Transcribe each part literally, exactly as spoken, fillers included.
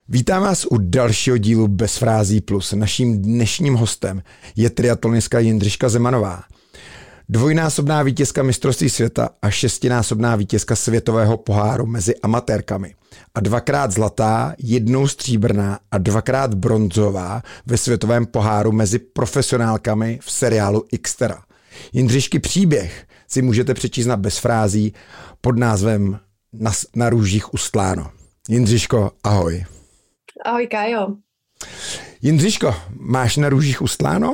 Vítám vás u dalšího dílu Bez frází plus. Naším dnešním hostem je triatlonistka Jindřiška Zemanová. Dvojnásobná vítězka mistrovství světa a šestinásobná vítězka světového poháru mezi amatérkami. A dvakrát zlatá, jednou stříbrná a dvakrát bronzová ve světovém poháru mezi profesionálkami v seriálu Xtera. Jindřišky příběh si můžete přečíst na Bez frází pod názvem Na, na růžích ustláno. Jindřiško, ahoj. Ahoj, Kájo. Jindřiško, máš na růžích ustláno?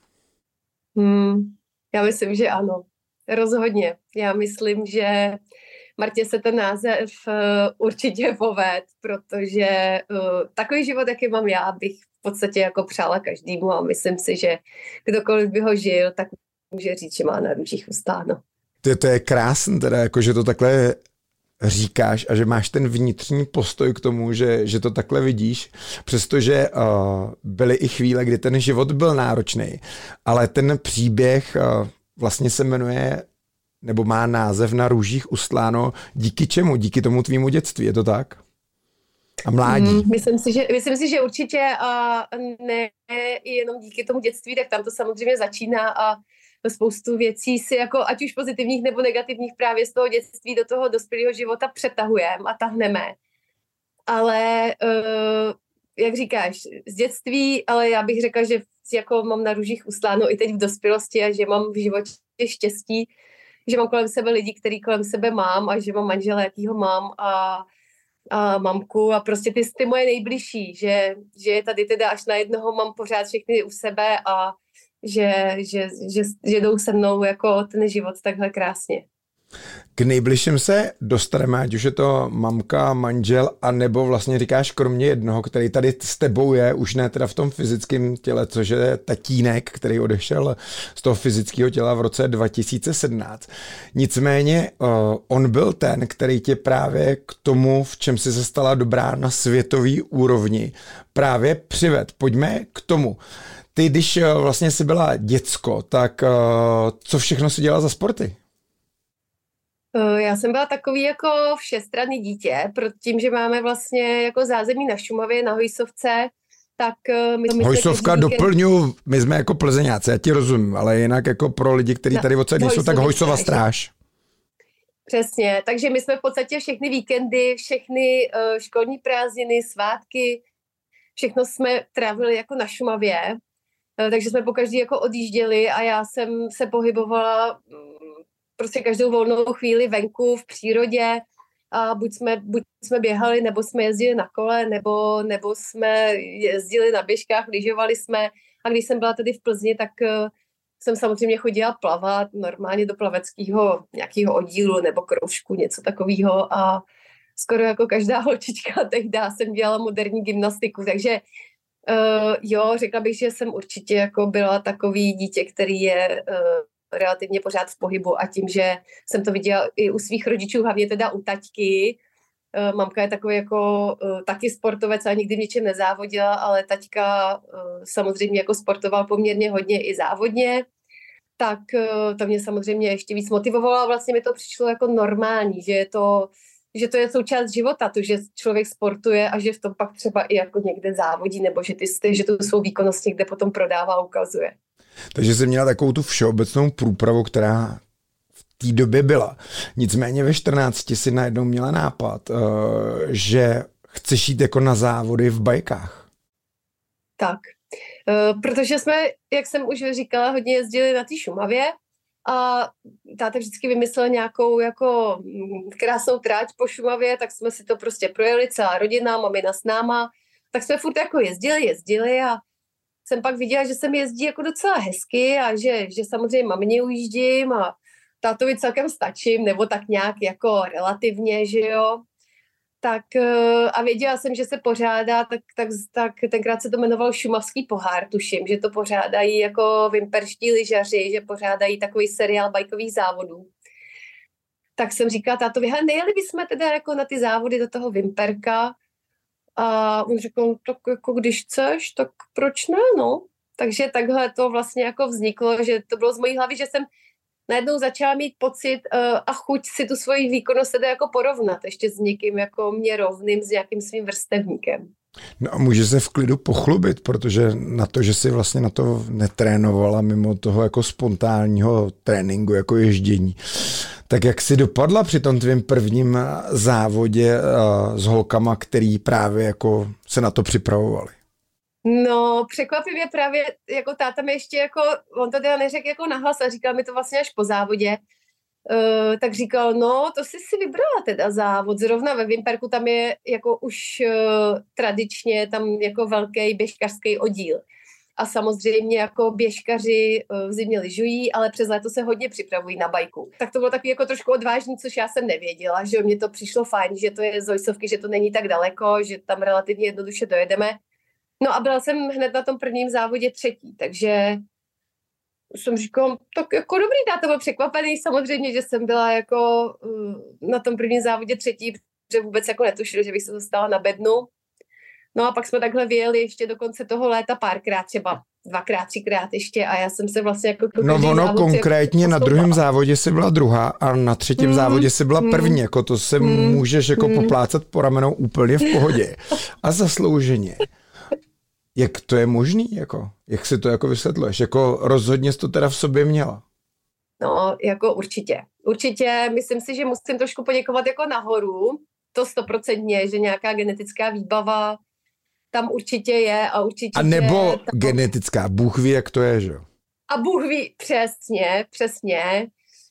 Hmm, já myslím, že ano. Rozhodně. Já myslím, že Martě se ten název uh, určitě poved, protože uh, takový život, jaký mám já, bych v podstatě jako přála každému a myslím si, že kdokoliv by ho žil, tak může říct, že má na růžích ustláno. To, to je krásné, teda, jako, že to takhle říkáš a že máš ten vnitřní postoj k tomu, že, že to takhle vidíš, přestože uh, byly i chvíle, kdy ten život byl náročný, ale ten příběh uh, vlastně se jmenuje, nebo má název Na růžích ustláno, díky čemu? Díky tomu tvýmu dětství, je to tak? A mládí. Mm, myslím si, že, myslím si, že určitě a ne jenom díky tomu dětství, tak tam to samozřejmě začíná a spoustu věcí si jako ať už pozitivních nebo negativních právě z toho dětství do toho dospělého života přetahujeme a tahneme. Ale uh, jak říkáš, z dětství, ale já bych řekla, že jako mám na růžích ustláno i teď v dospělosti a že mám v životě štěstí, že mám kolem sebe lidi, který kolem sebe mám a že mám manžela, jakýho mám a, a mamku a prostě ty, ty moje nejbližší, že, že tady teda až na jednoho mám pořád všechny u sebe a Že, že, že, že jdou se mnou jako ten život takhle krásně. K nejbližším se dostaneme, ať už je to mamka, manžel, a nebo vlastně říkáš kromě jednoho, který tady s tebou je, už ne teda v tom fyzickém těle, což je tatínek, který odešel z toho fyzického těla v roce dva tisíce sedmnáct. Nicméně on byl ten, který tě právě k tomu, v čem jsi se stala dobrá na světový úrovni, právě přived. Pojďme k tomu. Ty, když vlastně jsi byla děcko, tak co všechno jsi dělala za sporty? Já jsem byla takový jako všestranný dítě, protože tím, že máme vlastně jako zázemí na Šumavě, na Hojsovce, tak my jsme... Hojsovka doplňuji, my jsme jako Plzeňáci, já ti rozumím, ale jinak jako pro lidi, kteří tady odsaď nejsou, tak Hojsova stráž. Přesně, takže my jsme v podstatě všechny víkendy, všechny uh, školní prázdniny, svátky, všechno jsme trávili jako na Šumavě. Takže jsme pokaždý jako odjížděli a já jsem se pohybovala prostě každou volnou chvíli venku v přírodě a buď jsme, buď jsme běhali, nebo jsme jezdili na kole, nebo, nebo jsme jezdili na běžkách, lyžovali jsme a když jsem byla tady v Plzni, tak jsem samozřejmě chodila plavat normálně do plaveckého nějakého oddílu nebo kroužku, něco takového a skoro jako každá holčička tehdy jsem dělala moderní gymnastiku, takže Uh, jo, řekla bych, že jsem určitě jako byla takový dítě, který je uh, relativně pořád v pohybu a tím, že jsem to viděla i u svých rodičů, hlavně teda u taťky. Uh, mamka je takový jako uh, taky sportovec a nikdy v ničem nezávodila, ale taťka uh, samozřejmě jako sportoval poměrně hodně i závodně, tak uh, to mě samozřejmě ještě víc motivovalo a vlastně mi to přišlo jako normální, že je to že to je součást života, to, že člověk sportuje a že v tom pak třeba i jako někde závodí, nebo že, ty, že tu svou výkonnost někde potom prodává a ukazuje. Takže jsi měla takovou tu všeobecnou průpravu, která v té době byla. Nicméně ve čtrnácti si najednou měla nápad, že chceš jít jako na závody v bajkách. Tak, protože jsme, jak jsem už říkala, hodně jezdili na té Šumavě, a táta vždycky vymyslel nějakou jako krásnou tráť po Šumavě, tak jsme si to prostě projeli, celá rodina, mamina s náma, tak jsme furt jako jezdili, jezdili a jsem pak viděla, že se mi jezdí jako docela hezky a že, že samozřejmě mamině ujíždím a tátovi celkem stačím, nebo tak nějak jako relativně, že jo. Tak a věděla jsem, že se pořádá, tak, tak, tak tenkrát se to jmenovalo Šumavský pohár, tuším, že to pořádají jako vimperští lyžaři, že pořádají takový seriál bajkových závodů. Tak jsem říkala tátovi, hele, nejeli bychom teda jako na ty závody do toho Vimperka a on řekl, tak jako když chceš, tak proč ne, no. Takže takhle to vlastně jako vzniklo, že to bylo z mojí hlavy, že jsem najednou začala mít pocit uh, a chuť si tu svoji výkonnost teda jako porovnat ještě s někým jako mě rovným, s nějakým svým vrstevníkem. No a může se v klidu pochlubit, protože na to, že si vlastně na to netrénovala mimo toho jako spontánního tréninku, jako ježdění, tak jak si dopadla při tom tvým prvním závodě uh, s holkama, který právě jako se na to připravovali? No, překvapivě právě, jako táta mi ještě jako, on to teda neřekl jako nahlas a říkal mi to vlastně až po závodě, uh, tak říkal, no, to jsi si vybrala teda závod, zrovna ve Vimperku tam je jako už uh, tradičně tam jako velký běžkařský oddíl. A samozřejmě jako běžkaři v zimě lyžují, ale přes léto se hodně připravují na bajku. Tak to bylo takový jako trošku odvážný, což já jsem nevěděla, že mně to přišlo fajn, že to je z Zojsovky, že to není tak daleko, že tam relativně jednoduše dojedeme. No a byla jsem hned na tom prvním závodě třetí, takže jsem říkala, tak jako dobrý, táta byl překvapený samozřejmě, že jsem byla jako na tom prvním závodě třetí, protože vůbec jako netušil, že bych se dostala na bednu. No a pak jsme takhle vyjeli ještě do konce toho léta párkrát, třeba dvakrát, třikrát ještě a já jsem se vlastně jako... No ono konkrétně jako na druhém závodě si byla druhá a na třetím mm, závodě si byla první, mm, jako to se mm, můžeš jako mm. poplácat po ramenou úplně v pohodě a zaslouženě. Jak to je možný, jako? Jak si to jako vysvětluješ? Jako rozhodně jsi to teda v sobě měla. No, jako určitě. Určitě, myslím si, že musím trošku poděkovat jako nahoru, to stoprocentně, že nějaká genetická výbava tam určitě je a určitě... A nebo tam... genetická, Bůh ví, jak to je, že jo? A Bůh ví, přesně, přesně.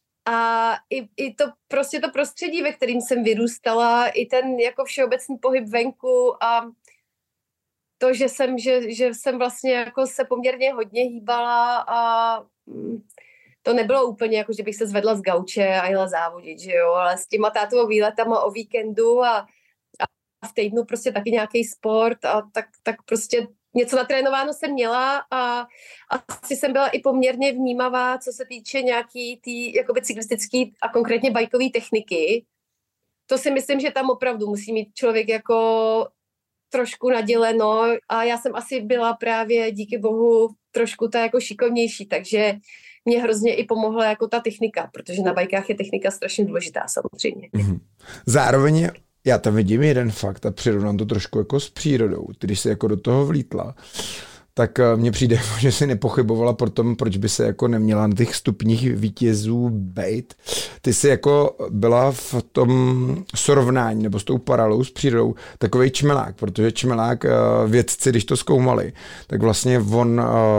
A i, i to prostě to prostředí, ve kterým jsem vyrůstala, i ten jako všeobecný pohyb venku a to, že jsem, že, že jsem vlastně jako se poměrně hodně hýbala a to nebylo úplně jako, že bych se zvedla z gauče a jela závodit, že jo, ale s těma tátovou výletama o víkendu a, a v týdnu prostě taky nějaký sport a tak, tak prostě něco natrénováno jsem měla a asi jsem byla i poměrně vnímavá, co se týče nějaký tý jakoby cyklistický a konkrétně bajkový techniky. To si myslím, že tam opravdu musí mít člověk jako trošku naděleno a já jsem asi byla právě díky bohu trošku ta jako šikovnější, takže mě hrozně i pomohla jako ta technika, protože na bajkách je technika strašně důležitá samozřejmě. Mm-hmm. Zároveň já tam vidím jeden fakt a přirovnám to trošku jako s přírodou. Ty, když jsi jako do toho vlítla, tak mně přijde, že si nepochybovala pro tom, proč by se jako neměla na těch stupních vítězů bejt. Ty jsi jako byla v tom srovnání nebo s tou paralelou s přírodou takovej čmelák, protože čmelák vědci, když to zkoumali, tak vlastně on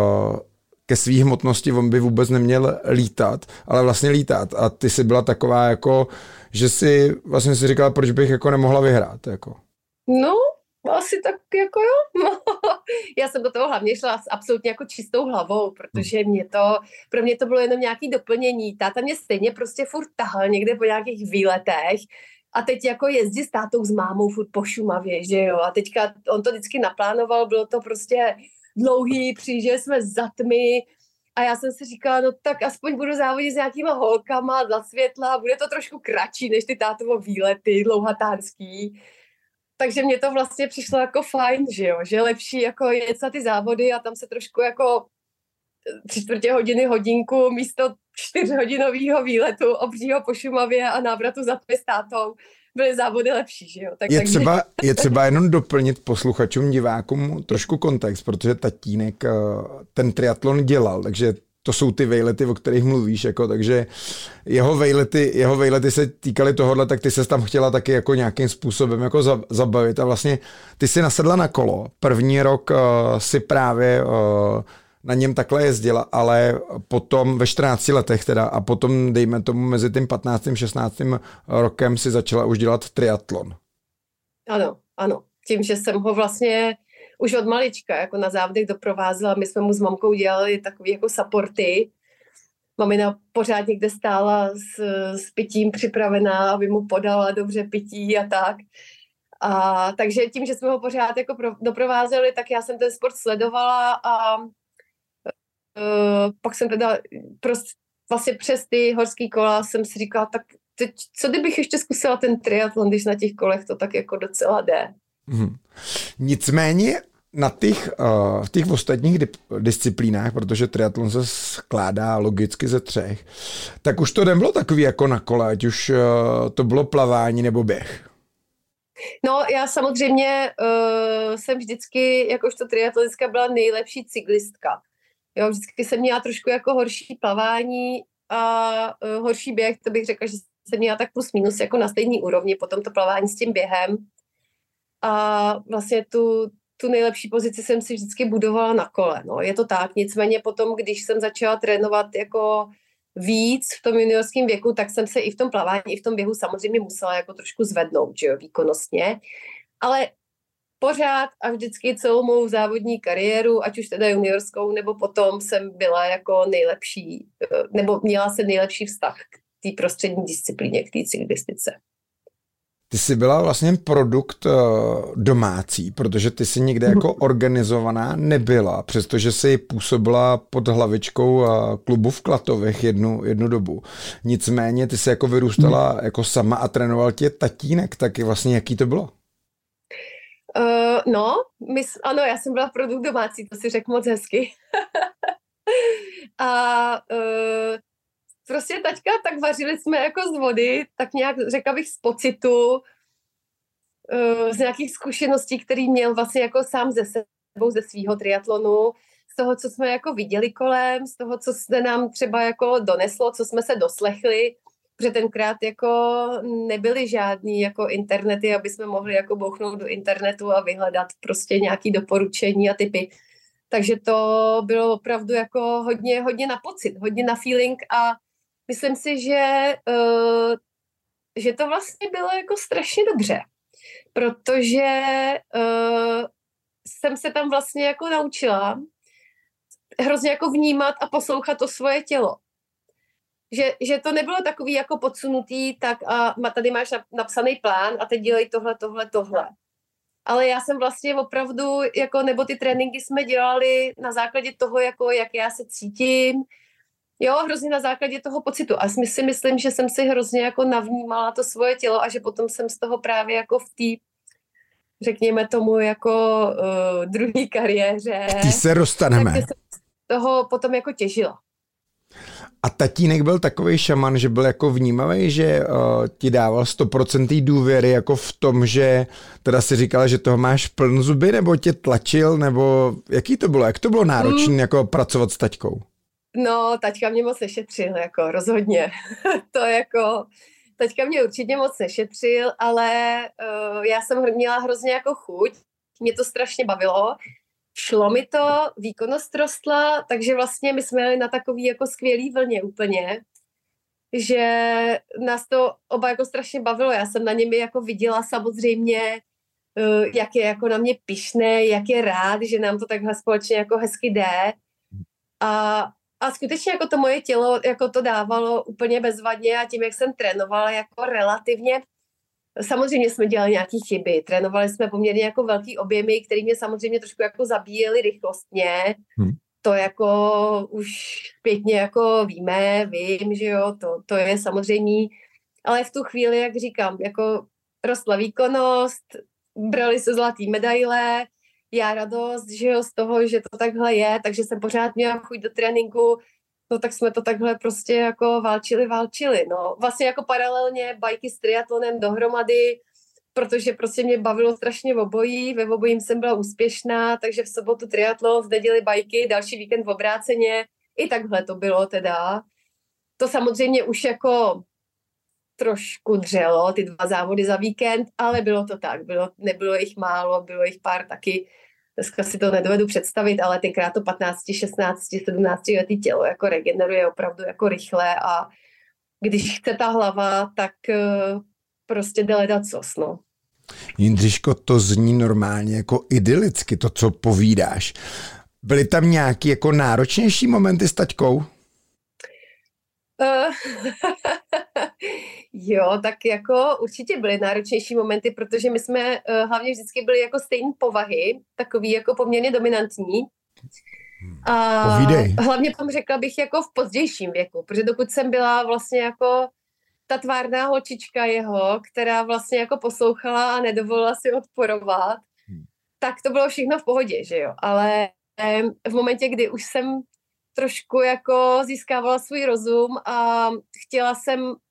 ke svý hmotnosti on by vůbec neměl lítat, ale vlastně lítat. A ty jsi byla taková jako, že si vlastně si říkala, proč bych jako nemohla vyhrát. Jako. No, asi tak jako jo. Já jsem do toho hlavně šla s absolutně jako čistou hlavou, protože mě to, pro mě to bylo jenom nějaký doplnění. Táta mě stejně prostě furt tahal někde po nějakých výletech a teď jako jezdí s tátou s mámou furt po Šumavě, že jo. A teďka on to vždycky naplánoval, bylo to prostě dlouhý, přijížděli jsme za tmy a já jsem si říkala, no tak aspoň budu závodit s nějakýma holkama za světla, bude to trošku kratší než ty tátovo výlety dlouhatánský. Takže mně to vlastně přišlo jako fajn, že jo, že lepší jako jet na ty závody a tam se trošku jako tři čtvrtě hodiny, hodinku místo čtyřhodinového výletu obřího po Šumavě a návratu za tmy s tátou byly závody lepší, že jo. Tak, je, takže... třeba, je třeba jenom doplnit posluchačům, divákům trošku kontext, protože tatínek ten triatlon dělal, takže to jsou ty vejlety, o kterých mluvíš, jako, takže jeho vejlety, jeho vejlety se týkaly tohohle, tak ty ses tam chtěla taky jako nějakým způsobem jako zabavit a vlastně ty si nasedla na kolo. První rok uh, si právě uh, na něm takhle jezdila, ale potom ve čtrnácti letech teda a potom dejme tomu mezi tím patnáctým šestnáctým rokem si začala už dělat triatlon. Ano, ano. Tím, že jsem ho vlastně už od malička jako na závodech doprovázela. My jsme mu s mamkou dělali takové jako supporty. Mamina pořád někde stála s, s pitím připravená, aby mu podala dobře pití a tak. A, takže tím, že jsme ho pořád jako pro, doprovázeli, tak já jsem ten sport sledovala a uh, pak jsem teda prostě vlastně přes ty horský kola jsem si říkala, tak teď, co kdybych ještě zkusila ten triatlon, když na těch kolech to tak jako docela jde. Hmm. Nicméně na těch, uh, v těch ostatních dip- disciplínách, protože triatlon se skládá logicky ze třech, tak už to nebylo takový jako na kole, ať už uh, to bylo plavání nebo běh. No, já samozřejmě uh, jsem vždycky, jakožto triatletická, byla nejlepší cyklistka. Jo, vždycky jsem měla trošku jako horší plavání a uh, horší běh, to bych řekla, že jsem měla tak plus minus jako na stejný úrovni, potom to plavání s tím během. A vlastně tu, tu nejlepší pozici jsem si vždycky budovala na kole. No. Je to tak, nicméně potom, když jsem začala trénovat jako víc v tom juniorském věku, tak jsem se i v tom plavání, i v tom běhu samozřejmě musela jako trošku zvednout, že jo, výkonnostně. Ale pořád a vždycky celou mou závodní kariéru, ať už teda juniorskou, nebo potom jsem byla jako nejlepší, nebo měla jsem nejlepší vztah k té prostřední disciplíně, k té cyklistice. Ty jsi byla vlastně produkt domácí, protože ty jsi někde jako organizovaná nebyla, přestože jsi působila pod hlavičkou klubu v Klatovech jednu, jednu dobu. Nicméně ty jsi jako vyrůstala jako sama a trénoval tě tatínek, tak vlastně jaký to bylo? Uh, no, my, ano, já jsem byla produkt domácí, to si řekl moc hezky. a uh, prostě taťka, tak vařili jsme jako z vody, tak nějak, řekla bych, z pocitu, z nějakých zkušeností, který měl vlastně jako sám ze sebou, ze svýho triatlonu, z toho, co jsme jako viděli kolem, z toho, co se nám třeba jako doneslo, co jsme se doslechli, protože tenkrát jako nebyly žádný jako internety, aby jsme mohli jako bouchnout do internetu a vyhledat prostě nějaké doporučení a typy. Takže to bylo opravdu jako hodně, hodně na pocit, hodně na feeling a myslím si, že, uh, že to vlastně bylo jako strašně dobře, protože uh, jsem se tam vlastně jako naučila hrozně jako vnímat a poslouchat to svoje tělo. Že, že to nebylo takový jako podsunutý, tak a tady máš napsaný plán a teď dělej tohle, tohle, tohle. Ale já jsem vlastně opravdu, jako, nebo ty tréninky jsme dělali na základě toho, jako, jak já se cítím, jo, hrozně na základě toho pocitu. A si myslím, že jsem si hrozně jako navnímala to svoje tělo a že potom jsem z toho právě jako v té, řekněme tomu, jako uh, druhé kariéře. K tý se dostaneme. Tak jsem z toho potom jako těžila. A tatínek byl takovej šaman, že byl jako vnímavý, že uh, ti dával sto procent důvěry jako v tom, že teda si říkala, že toho máš pln zuby, nebo tě tlačil, nebo jaký to bylo? Jak to bylo náročné mm. jako pracovat s taťkou? No, taťka mě moc nešetřil, jako rozhodně. to jako, taťka mě určitě moc nešetřil, ale uh, já jsem měla hrozně jako chuť, mě to strašně bavilo. Šlo mi to, výkonnost rostla, takže vlastně my jsme jeli na takový jako skvělý vlně úplně, že nás to oba jako strašně bavilo. Já jsem na něm jako viděla samozřejmě, jak je jako na mě pyšné, jak je rád, že nám to takhle společně jako hezky jde. A, a skutečně jako to moje tělo jako to dávalo úplně bezvadně a tím, jak jsem trénovala jako relativně. Samozřejmě jsme dělali nějaké chyby, trénovali jsme poměrně jako velký objemy, které mě samozřejmě trošku jako zabíjely rychlostně. Hmm. To jako už zpětně jako víme, vím, že jo, to, to je samozřejmě, ale v tu chvíli, jak říkám, jako rostla výkonnost, brali se zlatý medaile, já radost, že jo, z toho, že to takhle je, takže jsem pořád měla chuť do tréninku. No tak jsme to takhle prostě jako válčili, válčili, no. Vlastně jako paralelně bajky s triatlonem dohromady, protože prostě mě bavilo strašně v obojí, ve obojím jsem byla úspěšná, takže v sobotu triatlon, v neděli bajky, další víkend v obráceně, i takhle to bylo teda. To samozřejmě už jako trošku dřelo, ty dva závody za víkend, ale bylo to tak, bylo, nebylo jich málo, bylo jich pár taky. Dneska si to nedovedu představit, ale tenkrát to patnáct, šestnáct, sedmnáct letý tělo jako regeneruje opravdu jako rychle a když chce ta hlava, tak uh, prostě jde ledacos, no. Jindřiško, to zní normálně jako idylicky, to, co povídáš. Byly tam nějaký jako náročnější momenty s taťkou? Uh, jo, tak jako určitě byly náročnější momenty, protože my jsme uh, hlavně vždycky byli jako stejné povahy, takový jako poměrně dominantní. A Povídej. hlavně tam řekla bych jako v pozdějším věku, protože dokud jsem byla vlastně jako ta tvárná holčička jeho, která vlastně jako poslouchala a nedovolila si odporovat, hmm. tak to bylo všechno v pohodě, že jo. Ale um, v momentě, kdy už jsem trošku jako získávala svůj rozum a chtěla jsem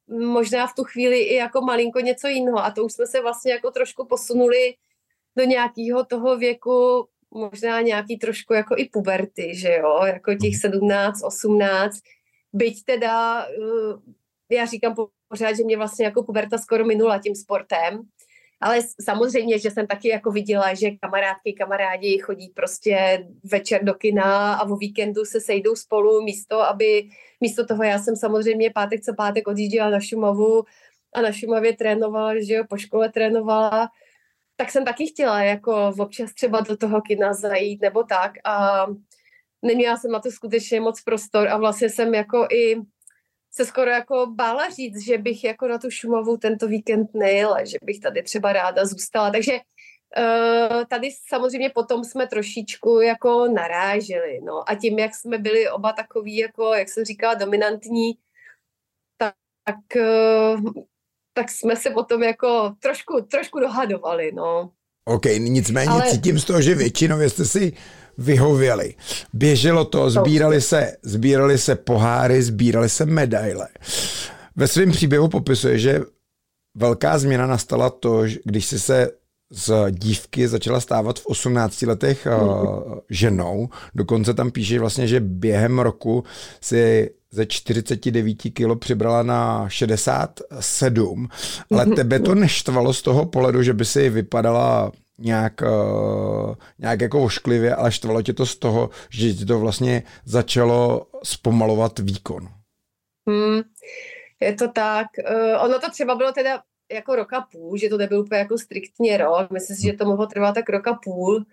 možná v tu chvíli i jako malinko něco jiného a to už jsme se vlastně jako trošku posunuli do nějakého toho věku, možná nějaký trošku jako i puberty, že jo, jako těch sedmnáct, osmnáct, byť teda, já říkám pořád, že mě vlastně jako puberta skoro minula tím sportem, ale samozřejmě, že jsem taky jako viděla, že kamarádky, kamarádi chodí prostě večer do kina a o víkendu se sejdou spolu místo, aby, místo toho já jsem samozřejmě pátek co pátek odjížděla na Šumavu a na Šumavě trénovala, že jo, po škole trénovala, tak jsem taky chtěla jako občas třeba do toho kina zajít nebo tak a neměla jsem na to skutečně moc prostor a vlastně jsem jako i se skoro jako bála říct, že bych jako na tu Šumavu tento víkend nejela, že bych tady třeba ráda zůstala. Takže uh, tady samozřejmě potom jsme trošičku jako naráželi. No. A tím, jak jsme byli oba takový, jako, jak jsem říkala, dominantní, tak, tak, uh, tak jsme se potom jako trošku, trošku dohadovali. No. OK, nicméně Ale... cítím z toho, že většinově jste si vyhověli. Běželo to, sbírali se, sbírali se poháry, sbírali se medaile. Ve svém příběhu popisuje, že velká změna nastala to, když si se z dívky začala stávat v osmnácti letech uh, ženou. Dokonce tam píše vlastně, že během roku si ze čtyřicet devět kilo přibrala na šedesát sedm. Ale tebe to neštvalo z toho pohledu, že by si vypadala nějak, uh, nějak jako ošklivě, ale štvalo tě to z toho, že ti to vlastně začalo zpomalovat výkon. Hmm, je to tak. Uh, ono to třeba bylo teda jako roka půl, že to nebyl úplně jako striktně rok. Myslím si, že to mohlo trvat tak roka půl.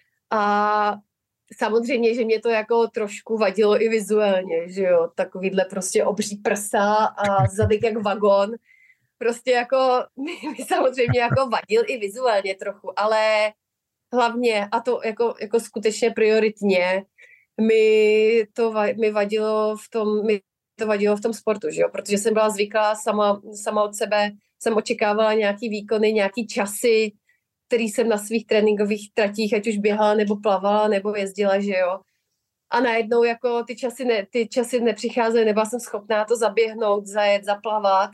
A samozřejmě, že mě to jako trošku vadilo i vizuálně, že jo, takovýhle prostě obří prsa a zadek jak vagon. Prostě jako, mi samozřejmě jako vadil i vizuálně trochu, ale hlavně, a to jako, jako skutečně prioritně, mi to mi vadilo v tom, mi to vadilo v tom sportu, že jo, protože jsem byla zvyklá sama, sama od sebe, jsem očekávala nějaký výkony, nějaký časy, který jsem na svých tréninkových tratích, ať už běhala, nebo plavala, nebo jezdila, že jo. A najednou jako ty časy, ne, ty časy nepřicházely, nebyla jsem schopná to zaběhnout, zajet, zaplavat.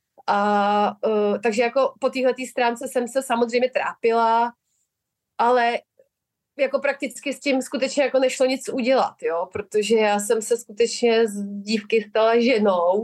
A uh, takže jako po téhletý stránce jsem se samozřejmě trápila, ale jako prakticky s tím skutečně jako nešlo nic udělat, jo, protože já jsem se skutečně z dívky stala ženou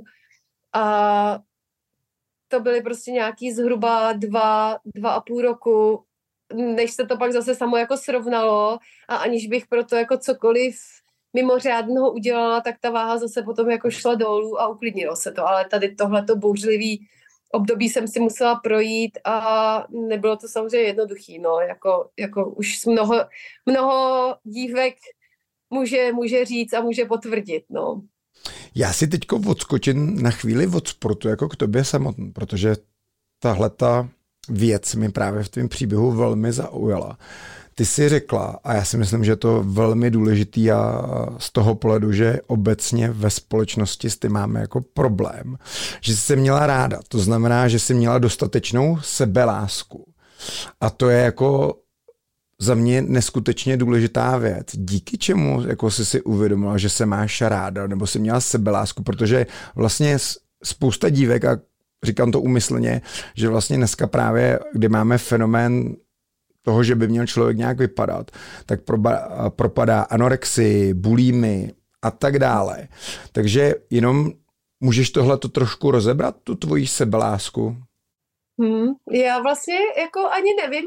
a to byly prostě nějaký zhruba dva, dva a půl roku, než se to pak zase samo jako srovnalo a aniž bych pro to jako cokoliv mimořádného udělala, tak ta váha zase potom jako šla dolů a uklidnilo se to, ale tady tohleto bouřlivý období jsem si musela projít a nebylo to samozřejmě jednoduchý, no, jako, jako už mnoho, mnoho dívek může, může říct a může potvrdit, no. Já si teďko odskočím na chvíli od sportu jako k tobě samotný, protože tahleta věc mi právě v tvém příběhu velmi zaujala. Ty jsi řekla, a já si myslím, že je to velmi důležitý a z toho pohledu, že obecně ve společnosti s tím máme jako problém, že jsi se měla ráda. To znamená, že jsi měla dostatečnou sebelásku. A to je jako za mě neskutečně důležitá věc. Díky čemu jako jsi si uvědomila, že se máš ráda, nebo jsi měla sebelásku, protože vlastně spousta dívek, a říkám to úmyslně, že vlastně dneska právě, kdy máme fenomén toho, že by měl člověk nějak vypadat, tak proba, propadá anorexii, bulímy a tak dále. Takže jenom můžeš tohleto trošku rozebrat, tu tvoji sebelásku? Hmm, já vlastně jako ani nevím,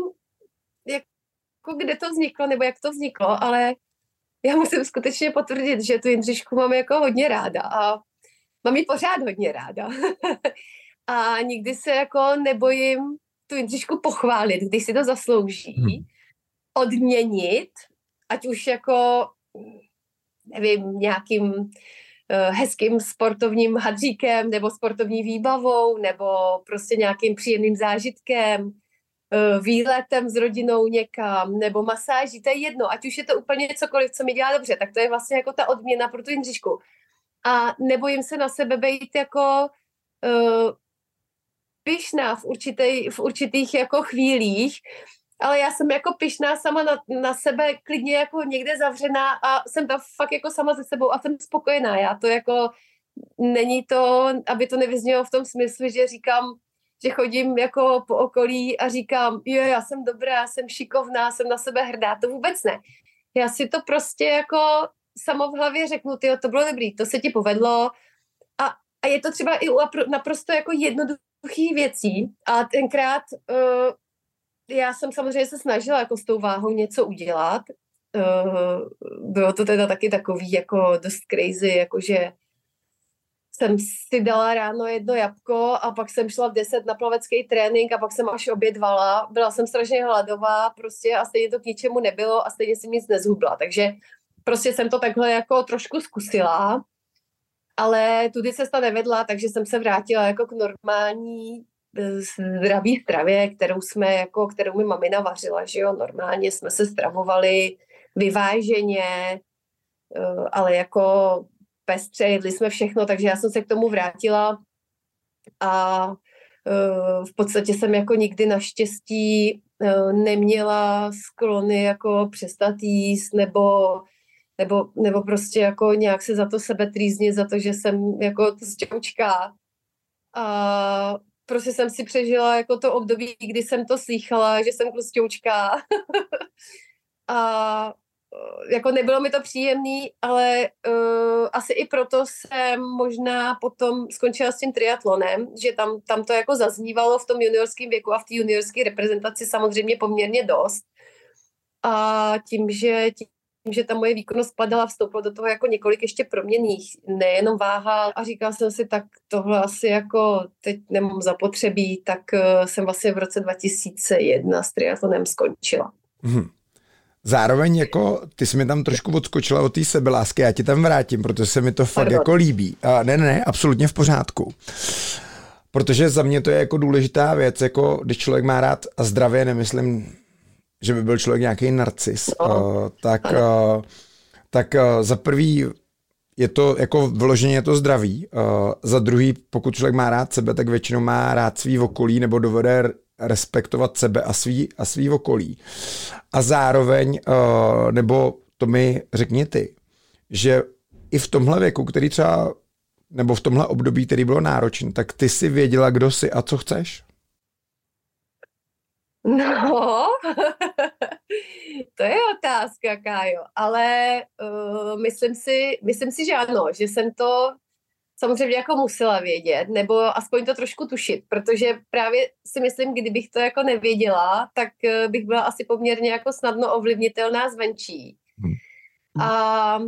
jako kde to vzniklo, nebo jak to vzniklo, ale já musím skutečně potvrdit, že tu Jindřišku mám jako hodně ráda a mám ji pořád hodně ráda. A nikdy se jako nebojím tu Jindřišku pochválit, když si to zaslouží, hmm. odměnit, ať už jako, nevím, nějakým uh, hezkým sportovním hadříkem, nebo sportovní výbavou, nebo prostě nějakým příjemným zážitkem, uh, výletem s rodinou někam, nebo masáží, to je jedno, ať už je to úplně cokoliv, co mi dělá dobře, tak to je vlastně jako ta odměna pro tu Jindřišku. A nebojím se na sebe být jako uh, pyšná v, určitej, v určitých jako chvílích, ale já jsem jako pyšná sama na, na sebe, klidně jako někde zavřená a jsem tam fakt jako sama se sebou a jsem spokojená. Já to jako není to, aby to nevyznělo v tom smyslu, že říkám, že chodím jako po okolí a říkám, jo, já jsem dobrá, já jsem šikovná, jsem na sebe hrdá, to vůbec ne. Já si to prostě jako samo v hlavě řeknu, tyjo, to bylo dobrý, to se ti povedlo a, a je to třeba i u naprosto jako jednoduchých věcí a tenkrát uh, já jsem samozřejmě se snažila jako s tou váhou něco udělat. Uh, bylo to teda taky takový jako dost crazy, jakože jsem si dala ráno jedno jabko a pak jsem šla v deset na plavecký trénink a pak jsem až obědvala. Byla jsem strašně hladová prostě a stejně to k ničemu nebylo a stejně jsem nic nezhubla. Takže prostě jsem to takhle jako trošku zkusila, ale tudy cesta nevedla, takže jsem se vrátila jako k normální zdravý stravě, kterou jsme jako, kterou mi mamina vařila, že jo, normálně jsme se stravovali vyváženě, ale jako pestře, jedli jsme všechno, takže já jsem se k tomu vrátila a v podstatě jsem jako nikdy naštěstí neměla sklony jako přestat jíst nebo, nebo, nebo prostě jako nějak se za to sebe trýznit, za to, že jsem jako tlsťoučka. A prostě jsem si přežila jako to období, kdy jsem to slýchala, že jsem tlsťoučka. A jako nebylo mi to příjemný, ale uh, asi i proto jsem možná potom skončila s tím triatlonem, že tam, tam to jako zaznívalo v tom juniorském věku a v té juniorské reprezentaci samozřejmě poměrně dost. A tím, že, tím, že ta moje výkonnost padala, vstoupilo do toho jako několik ještě proměnných, nejenom váha a říkala jsem si, tak tohle asi jako teď nemám zapotřebí, tak uh, jsem vlastně v roce dva tisíce jedna s triatlonem skončila. Hmm. Zároveň jako, ty jsi mi tam trošku odskočila od té sebelásky, já ti tam vrátím, protože se mi to fakt Pardon. jako líbí. A ne, ne, ne, absolutně v pořádku. Protože za mě to je jako důležitá věc, jako když člověk má rád a zdravě, nemyslím, že by byl člověk nějaký narcis, no. uh, tak, uh, tak uh, za prvý je to jako vyloženě je to zdraví, uh, za druhý, pokud člověk má rád sebe, tak většinou má rád svý okolí nebo dovede respektovat sebe a svý, a svý okolí. A zároveň, uh, nebo to mi řekni ty, že i v tomhle věku, který třeba, nebo v tomhle období, který bylo náročný, tak ty jsi věděla, kdo jsi a co chceš? No, to je otázka, Kájo, ale uh, myslím si, myslím si, že ano, že jsem to samozřejmě jako musela vědět, nebo aspoň to trošku tušit, protože právě si myslím, kdybych to jako nevěděla, tak bych byla asi poměrně jako snadno ovlivnitelná zvenčí. Hmm. A,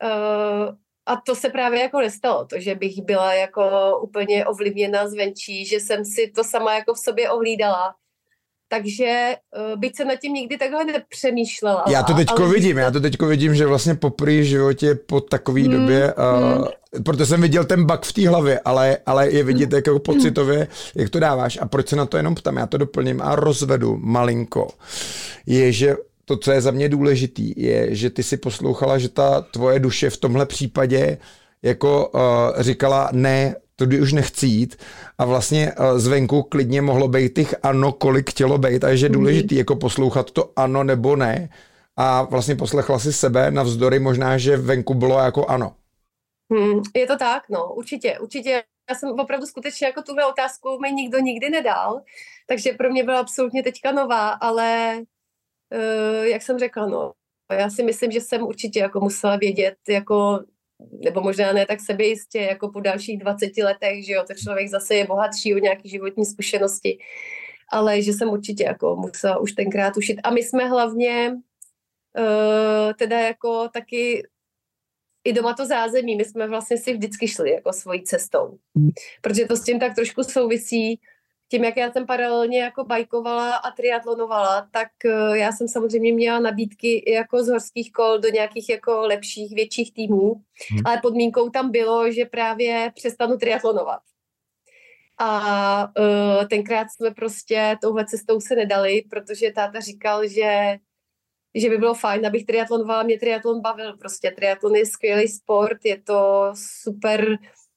a to se právě jako nestalo, to, že bych byla jako úplně ovlivněna zvenčí, že jsem si to sama jako v sobě ohlídala. Takže byť jsem nad tím nikdy takhle nepřemýšlela. Já to teďko ale vidím, to... já to teďko vidím, že vlastně poprvé v životě po takové hmm, době, hmm. Uh, protože jsem viděl ten bug v té hlavě, ale, ale je vidět jako pocitově, jak to dáváš a proč se na to jenom ptám, já to doplním a rozvedu malinko, je, že to, co je za mě důležitý, je, že ty si poslouchala, že ta tvoje duše v tomhle případě jako uh, říkala ne, tudy už nechci jít a vlastně zvenku klidně mohlo být těch ano, kolik chtělo být a je důležitý jako poslouchat to ano nebo ne a vlastně poslechla si sebe navzdory možná, že venku bylo jako ano. Hmm, je to tak, no, určitě, určitě. Já jsem opravdu skutečně jako tuhle otázku mi nikdo nikdy nedal, takže pro mě byla absolutně teďka nová, ale uh, jak jsem řekla, no, já si myslím, že jsem určitě jako musela vědět, jako nebo možná ne tak sebejistě, jako po dalších dvaceti letech, že jo, to člověk zase je bohatší o nějaký životní zkušenosti, ale že jsem určitě jako musela už tenkrát ušit. A my jsme hlavně uh, teda jako taky i doma to zázemí, my jsme vlastně si vždycky šli jako svojí cestou, protože to s tím tak trošku souvisí. Tím, jak já jsem paralelně jako bajkovala a triatlonovala, tak uh, já jsem samozřejmě měla nabídky i jako z horských kol do nějakých jako lepších, větších týmů, hmm. ale podmínkou tam bylo, že právě přestanu triatlonovat. A uh, tenkrát jsme prostě touhle cestou se nedali, protože táta říkal, že, že by bylo fajn, abych triatlonovala, mě triatlon bavil, prostě triatlon je skvělý sport, je to super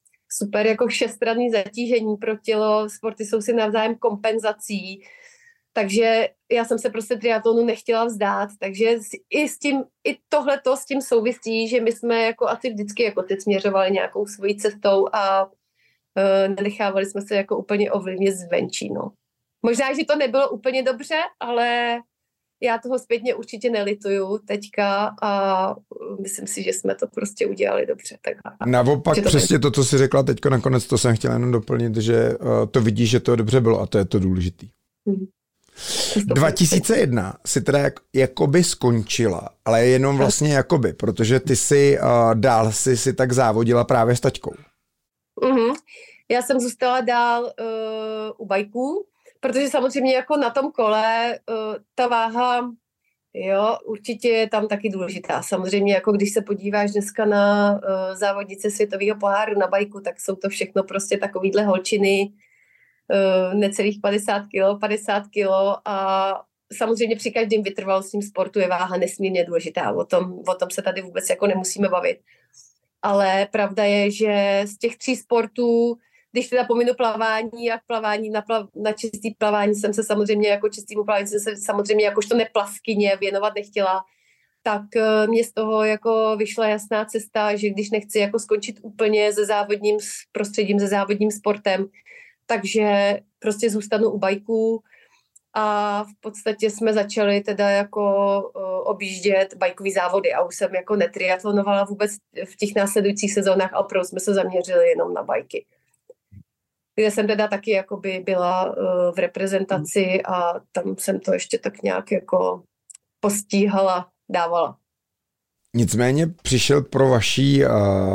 super jako všestranný zatížení pro tělo, sporty jsou si navzájem kompenzací, Takže já jsem se prostě triatlonu nechtěla vzdát, takže i s tím, i tohleto s tím souvisí, že my jsme jako asi vždycky jako teď směřovali nějakou svojí cestou a uh, nenechávali jsme se jako úplně ovlivnit zvenčí, no. Možná, že to nebylo úplně dobře, ale já toho zpětně určitě nelituju teďka a myslím si, že jsme to prostě udělali dobře. Takhle. Naopak to přesně to, co jsi řekla teďko nakonec, to jsem chtěla jenom doplnit, že uh, to vidíš, že to dobře bylo a to je to důležitý. Hmm. dva tisíce jedna si teda jak, jakoby skončila, ale jenom vlastně jakoby, protože ty si uh, dál si, si tak závodila právě s taťkou. Mm-hmm. Já jsem zůstala dál uh, u bajků, protože samozřejmě jako na tom kole uh, ta váha, jo, určitě je tam taky důležitá. Samozřejmě jako když se podíváš dneska na uh, závodnice světového poháru na bajku, tak jsou to všechno prostě takovýhle holčiny, uh, necelých padesát kilo, padesát kilo a samozřejmě při každém vytrvalostním sportu je váha nesmírně důležitá. O tom, o tom se tady vůbec jako nemusíme bavit. Ale pravda je, že z těch tří sportů, když teda pominu plavání, jak plavání, na, plav, na čistý plavání jsem se samozřejmě jako čistýmu plavání jsem se samozřejmě jakožto neplavkyně věnovat nechtěla, tak mě z toho jako vyšla jasná cesta, že když nechci jako skončit úplně se závodním prostředím, se závodním sportem, takže prostě zůstanu u bajků a v podstatě jsme začali teda jako uh, objíždět bajkový závody a už jsem jako netriatlonovala vůbec v těch následujících sezónách, ale opravdu jsme se zaměřili jenom na bajky. Kde jsem teda taky jakoby byla uh, v reprezentaci a tam jsem to ještě tak nějak jako postíhala, dávala. Nicméně přišel pro vaší uh,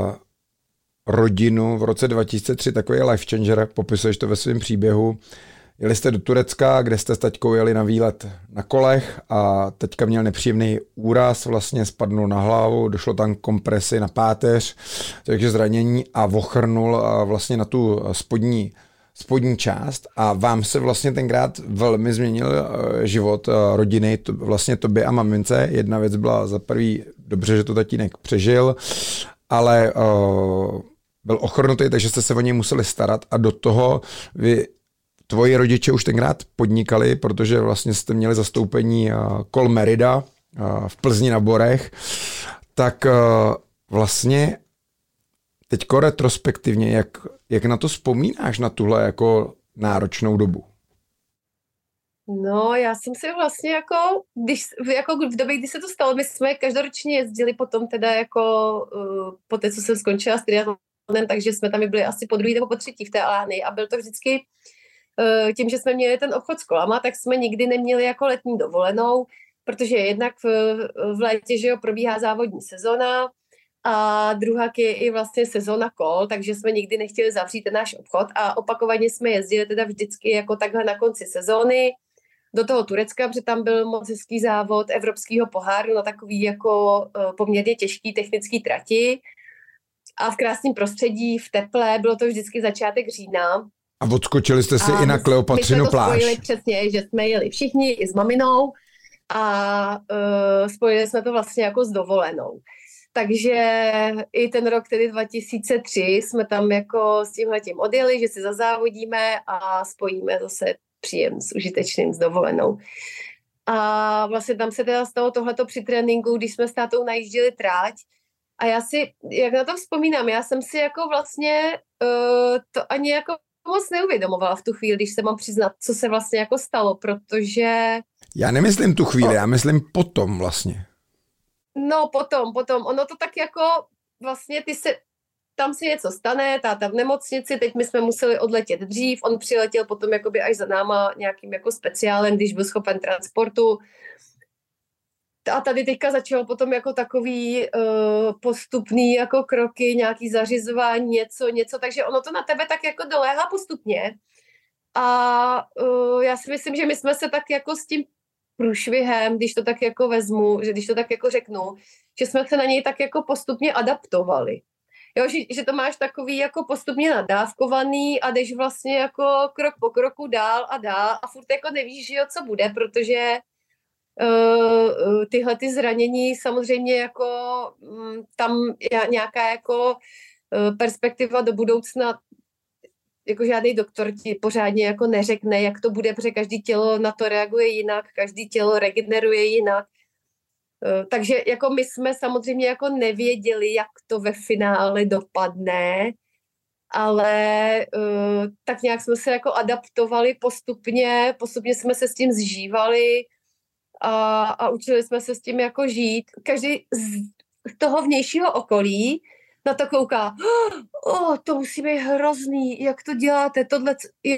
rodinu v roce dva tisíce tři takový life changer, popisuješ to ve svém příběhu. Jeli jste do Turecka, kde jste s taťkou jeli na výlet na kolech a teďka měl nepříjemný úraz, vlastně spadnul na hlavu, došlo tam kompresi na páteř, takže zranění a ochrnul vlastně na tu spodní, spodní část a vám se vlastně tenkrát velmi změnil život rodiny, to, vlastně tobě a mamince. Jedna věc byla za prvý dobře, že to tatínek přežil, ale uh, byl ochrnutý, takže jste se o něj museli starat a do toho vy tvoji rodiče už tenkrát podnikali, protože vlastně jste měli zastoupení kol Merida v Plzni na Borech, tak vlastně teďko retrospektivně, jak, jak na to vzpomínáš, na tuhle jako náročnou dobu? No, já jsem si vlastně jako, když, jako v době, kdy se to stalo, my jsme každoročně jezdili potom teda jako uh, po té, co jsem skončila s triatlonem, takže jsme tam byli asi po druhý nebo po třetí v té Alány a byl to vždycky tím, že jsme měli ten obchod s kolama, tak jsme nikdy neměli jako letní dovolenou, protože jednak v, v létě, že jo, probíhá závodní sezona a druhá je i vlastně sezona kol, takže jsme nikdy nechtěli zavřít ten náš obchod a opakovaně jsme jezdili teda vždycky jako takhle na konci sezóny do toho Turecka, protože tam byl moc hezký závod evropského poháru na takový jako poměrně těžký technický trati a v krásném prostředí, v teple, bylo to vždycky začátek října. A odskočili jste si a i na Kleopatřinu pláž. My jsme to spojili přesně, že jsme jeli všichni i s maminou a uh, spojili jsme to vlastně jako s dovolenou. Takže i ten rok, tedy dva tisíce tři, jsme tam jako s tímhletím odjeli, že si zazávodíme a spojíme zase příjem s užitečným, s dovolenou. A vlastně tam se teda stalo tohleto při tréninku, když jsme s tátou najížděli tráť. A já si, jak na to vzpomínám, já jsem si jako vlastně uh, to ani jako moc neuvědomovala v tu chvíli, když se mám přiznat, co se vlastně jako stalo, protože... Já nemyslím tu chvíli, já myslím potom vlastně. No potom, potom. Ono to tak jako vlastně ty se... Tam se něco stane, táta v nemocnici, teď my jsme museli odletět dřív, on přiletěl potom jakoby až za náma nějakým jako speciálem, když byl schopen transportu. A tady teďka začalo potom jako takový uh, postupný jako kroky, nějaký zařizování, něco, něco, takže ono to na tebe tak jako doléhá postupně. A uh, já si myslím, že my jsme se tak jako s tím průšvihem, když to tak jako vezmu, že když to tak jako řeknu, že jsme se na něj tak jako postupně adaptovali. Jo, že, že to máš takový jako postupně nadávkovaný a jdeš vlastně jako krok po kroku dál a dál a furt jako nevíš, že jo, co bude, protože Uh, tyhle ty zranění samozřejmě jako um, tam je nějaká jako uh, perspektiva do budoucna jako žádný doktor ti pořádně jako neřekne, jak to bude, protože každý tělo na to reaguje jinak, každý tělo regeneruje jinak. Takže jako my jsme samozřejmě jako nevěděli, jak to ve finále dopadne, ale uh, tak nějak jsme se jako adaptovali postupně, postupně jsme se s tím zžívali a, a učili jsme se s tím jako žít. Každý z toho vnějšího okolí na to kouká, oh, to musí být hrozný, jak to děláte, tohle,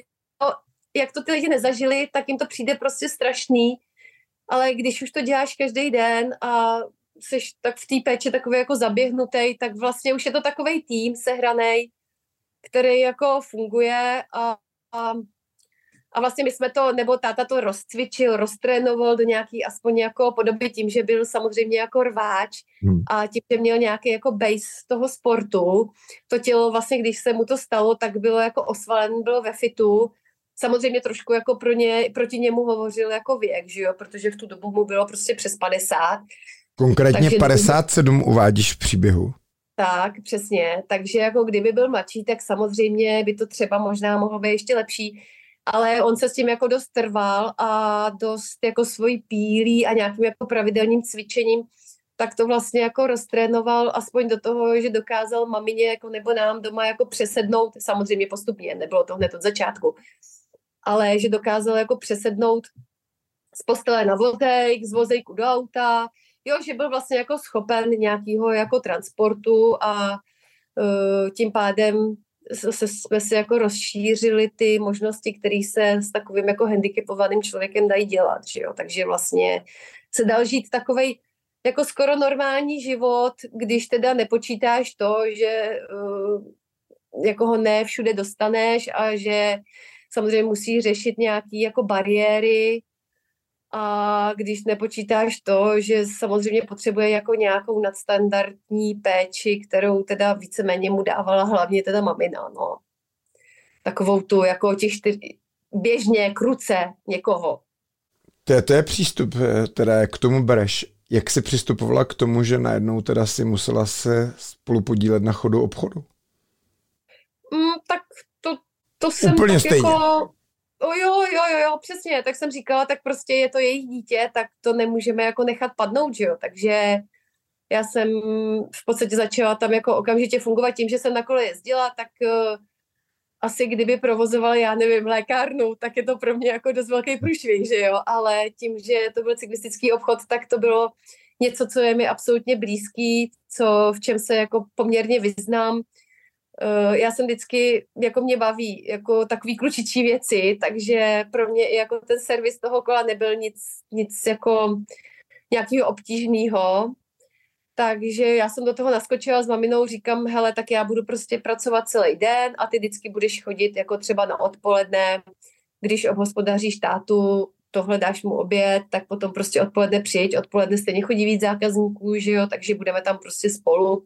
jak to ty lidi nezažili, tak jim to přijde prostě strašný, ale když už to děláš každý den a jsi tak v té péči takový jako zaběhnutý, tak vlastně už je to takovej tým sehranej, který jako funguje a, a, a vlastně my jsme to, nebo táta to rozcvičil, roztrénoval do nějaký aspoň jako podoby tím, že byl samozřejmě jako rváč hmm. a tím, že měl nějaký jako base toho sportu, to tělo vlastně, když se mu to stalo, tak bylo jako osvalené, bylo ve fitu. Samozřejmě trošku jako pro ně, proti němu hovořil jako věk, že jo, protože v tu dobu mu bylo prostě přes padesát. Konkrétně takže padesát sedm uvádíš v příběhu. Tak, přesně. Takže jako kdyby byl mladší, tak samozřejmě by to třeba možná mohlo být ještě lepší, ale on se s tím jako dost trval a dost jako svojí pílí a nějakým jako pravidelným cvičením, tak to vlastně jako roztrénoval aspoň do toho, že dokázal mamině jako nebo nám doma jako přesednout, samozřejmě postupně, nebylo to hned od začátku, ale že dokázal jako přesednout z postele na vozejk, z vozejku do auta, jo, že byl vlastně jako schopen nějakého jako transportu a uh, tím pádem se, jsme si jako rozšířili ty možnosti, které se s takovým jako handicapovaným člověkem dají dělat, že jo, takže vlastně se dal žít takovej jako skoro normální život, když teda nepočítáš to, že uh, jako ho ne všude dostaneš a že samozřejmě musí řešit nějaké jako bariéry a když nepočítáš to, že samozřejmě potřebuje jako nějakou nadstandardní péči, kterou teda víceméně mu dávala hlavně teda mamina, no. Takovou tu jako těch čtyř, běžně, kruce někoho. To je, to je přístup, teda jak k tomu bereš. Jak jsi přistupovala k tomu, že najednou teda si musela se spolu podílet na chodu obchodu? Mm, tak to, to jsem úplně tak stejně. Jako... O jo, jo, jo, jo, přesně, tak jsem říkala, tak prostě je to jejich dítě, tak to nemůžeme jako nechat padnout, že jo, takže já jsem v podstatě začala tam jako okamžitě fungovat tím, že jsem na kole jezdila, tak uh, asi kdyby provozoval, já nevím, lékárnu, tak je to pro mě jako dost velký průšvih, že jo, ale tím, že to byl cyklistický obchod, tak to bylo něco, co je mi absolutně blízký, co v čem se jako poměrně vyznám. Já jsem vždycky, jako mě baví, jako takový klučičí věci, takže pro mě i jako ten servis toho kola nebyl nic, nic jako nějakého obtížného. Takže já jsem do toho naskočila s maminou, říkám, hele, tak já budu prostě pracovat celý den a ty vždycky budeš chodit jako třeba na odpoledne, když obhospodaříš tátu, tohle dáš mu oběd, tak potom prostě odpoledne přijeď, odpoledne stejně chodí víc zákazníků, že jo, takže budeme tam prostě spolu.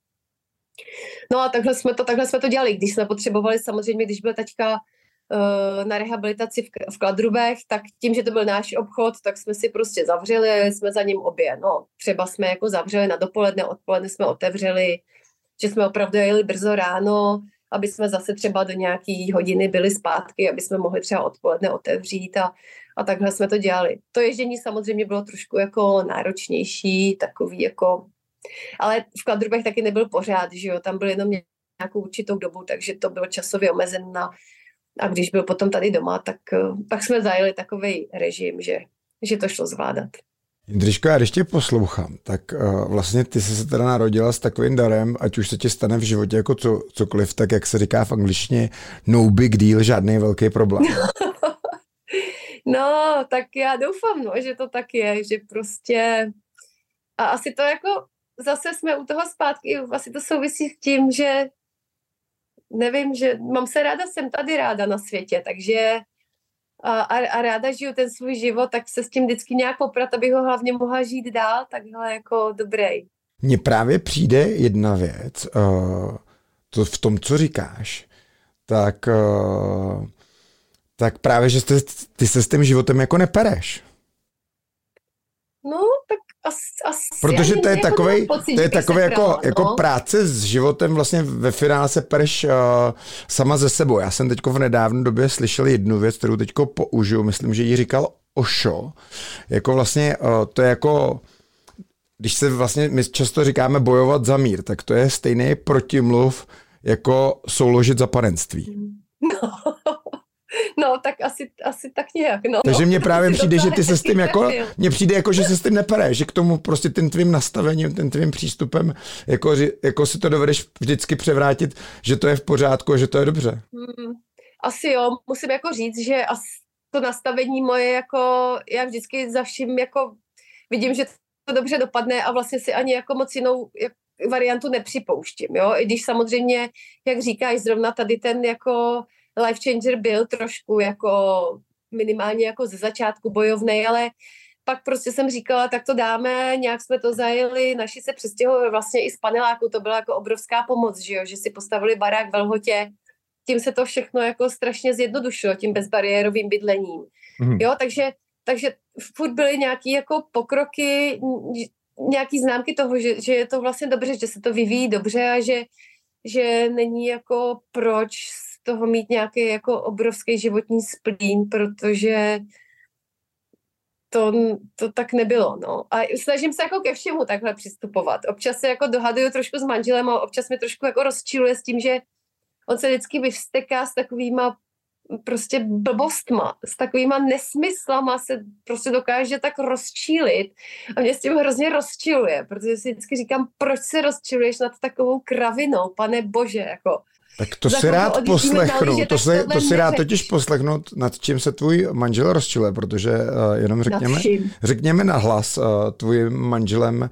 No a takhle jsme to, takhle jsme to dělali, když jsme potřebovali samozřejmě, když byl taťka uh, na rehabilitaci v, v Kladrubech, tak tím, že to byl náš obchod, tak jsme si prostě zavřeli, jsme za ním obě, no třeba jsme jako zavřeli na dopoledne, odpoledne jsme otevřeli, že jsme opravdu jeli brzo ráno, aby jsme zase třeba do nějaký hodiny byli zpátky, aby jsme mohli třeba odpoledne otevřít a, a takhle jsme to dělali. To ježdění samozřejmě bylo trošku jako náročnější, takový jako ale v Kladrubech taky nebyl pořád, že jo, tam byl jenom nějakou určitou dobu, takže to bylo časově omezené a když byl potom tady doma, tak, tak jsme zajeli takovej režim, že, že to šlo zvládat. Jindřiško, já když tě poslouchám, tak uh, vlastně ty jsi se teda narodila s takovým darem, ať už se ti stane v životě jako co, cokoliv, tak jak se říká v angličtině, no big deal, žádný velký problém. No, tak já doufám, no, že to tak je, že prostě a asi to jako zase jsme u toho zpátky, asi to souvisí s tím, že nevím, že mám se ráda, jsem tady ráda na světě, takže a, a, a ráda žiju ten svůj život, tak se s tím vždycky nějak poprat, abych ho hlavně mohla žít dál, takhle jako dobrý. Mně právě přijde jedna věc, uh, to v tom, co říkáš, tak, uh, tak právě, že jste, ty se s tím životem jako nepereš. No, tak asi, asi protože to je takovej, pocit, to je takový jako, prala, jako no. práce s životem, vlastně ve finále se pereš uh, sama ze sebou. Já jsem teďko v nedávné době slyšel jednu věc, kterou teďko použiju, myslím, že ji říkal Osho, jako vlastně uh, to je jako, když se vlastně, my často říkáme bojovat za mír, tak to je stejný protimluv, jako souložit za panenství. No. No, tak asi, asi tak nějak, no. Takže mně právě přijde, že ty se s tím jako, mně přijde jako, že se s tím nepereš, že k tomu prostě tím tvým nastavením, tím tvým přístupem, jako, jako si to dovedeš vždycky převrátit, že to je v pořádku a že to je dobře. Hmm, asi jo, musím jako říct, že asi to nastavení moje jako, já vždycky za vším jako vidím, že to dobře dopadne a vlastně si ani jako moc jinou variantu nepřipouštím, jo, i když samozřejmě, jak říkáš, zrovna tady ten jako life changer byl trošku jako minimálně jako ze začátku bojovnej, ale pak prostě jsem říkala, tak to dáme, nějak jsme to zajeli, naši se přestěhovali vlastně i z paneláku, to byla jako obrovská pomoc, že jo, že si postavili barák v Lhotě, tím se to všechno jako strašně zjednodušilo, tím bezbariérovým bydlením, mm. jo, takže, takže furt byly nějaký jako pokroky, nějaký známky toho, že, že je to vlastně dobře, že se to vyvíjí dobře a že, že není jako proč toho mít nějaký jako obrovský životní splín, protože to, to tak nebylo, no. A snažím se jako ke všemu takhle přistupovat. Občas se jako dohaduju trošku s manželem a občas mi trošku jako rozčiluje s tím, že on se vždycky vyvsteká s takovýma prostě blbostma, s takovýma nesmyslama se prostě dokáže tak rozčílit a mě s tím hrozně rozčiluje, protože si vždycky říkám, proč se rozčiluješ nad takovou kravinou, pane bože, jako. Tak to si rád poslechnu, to, se, to si rád totiž poslechnu, nad čím se tvůj manžel rozčiluje, protože uh, jenom řekněme, řekněme nahlas, uh, tvůj manželem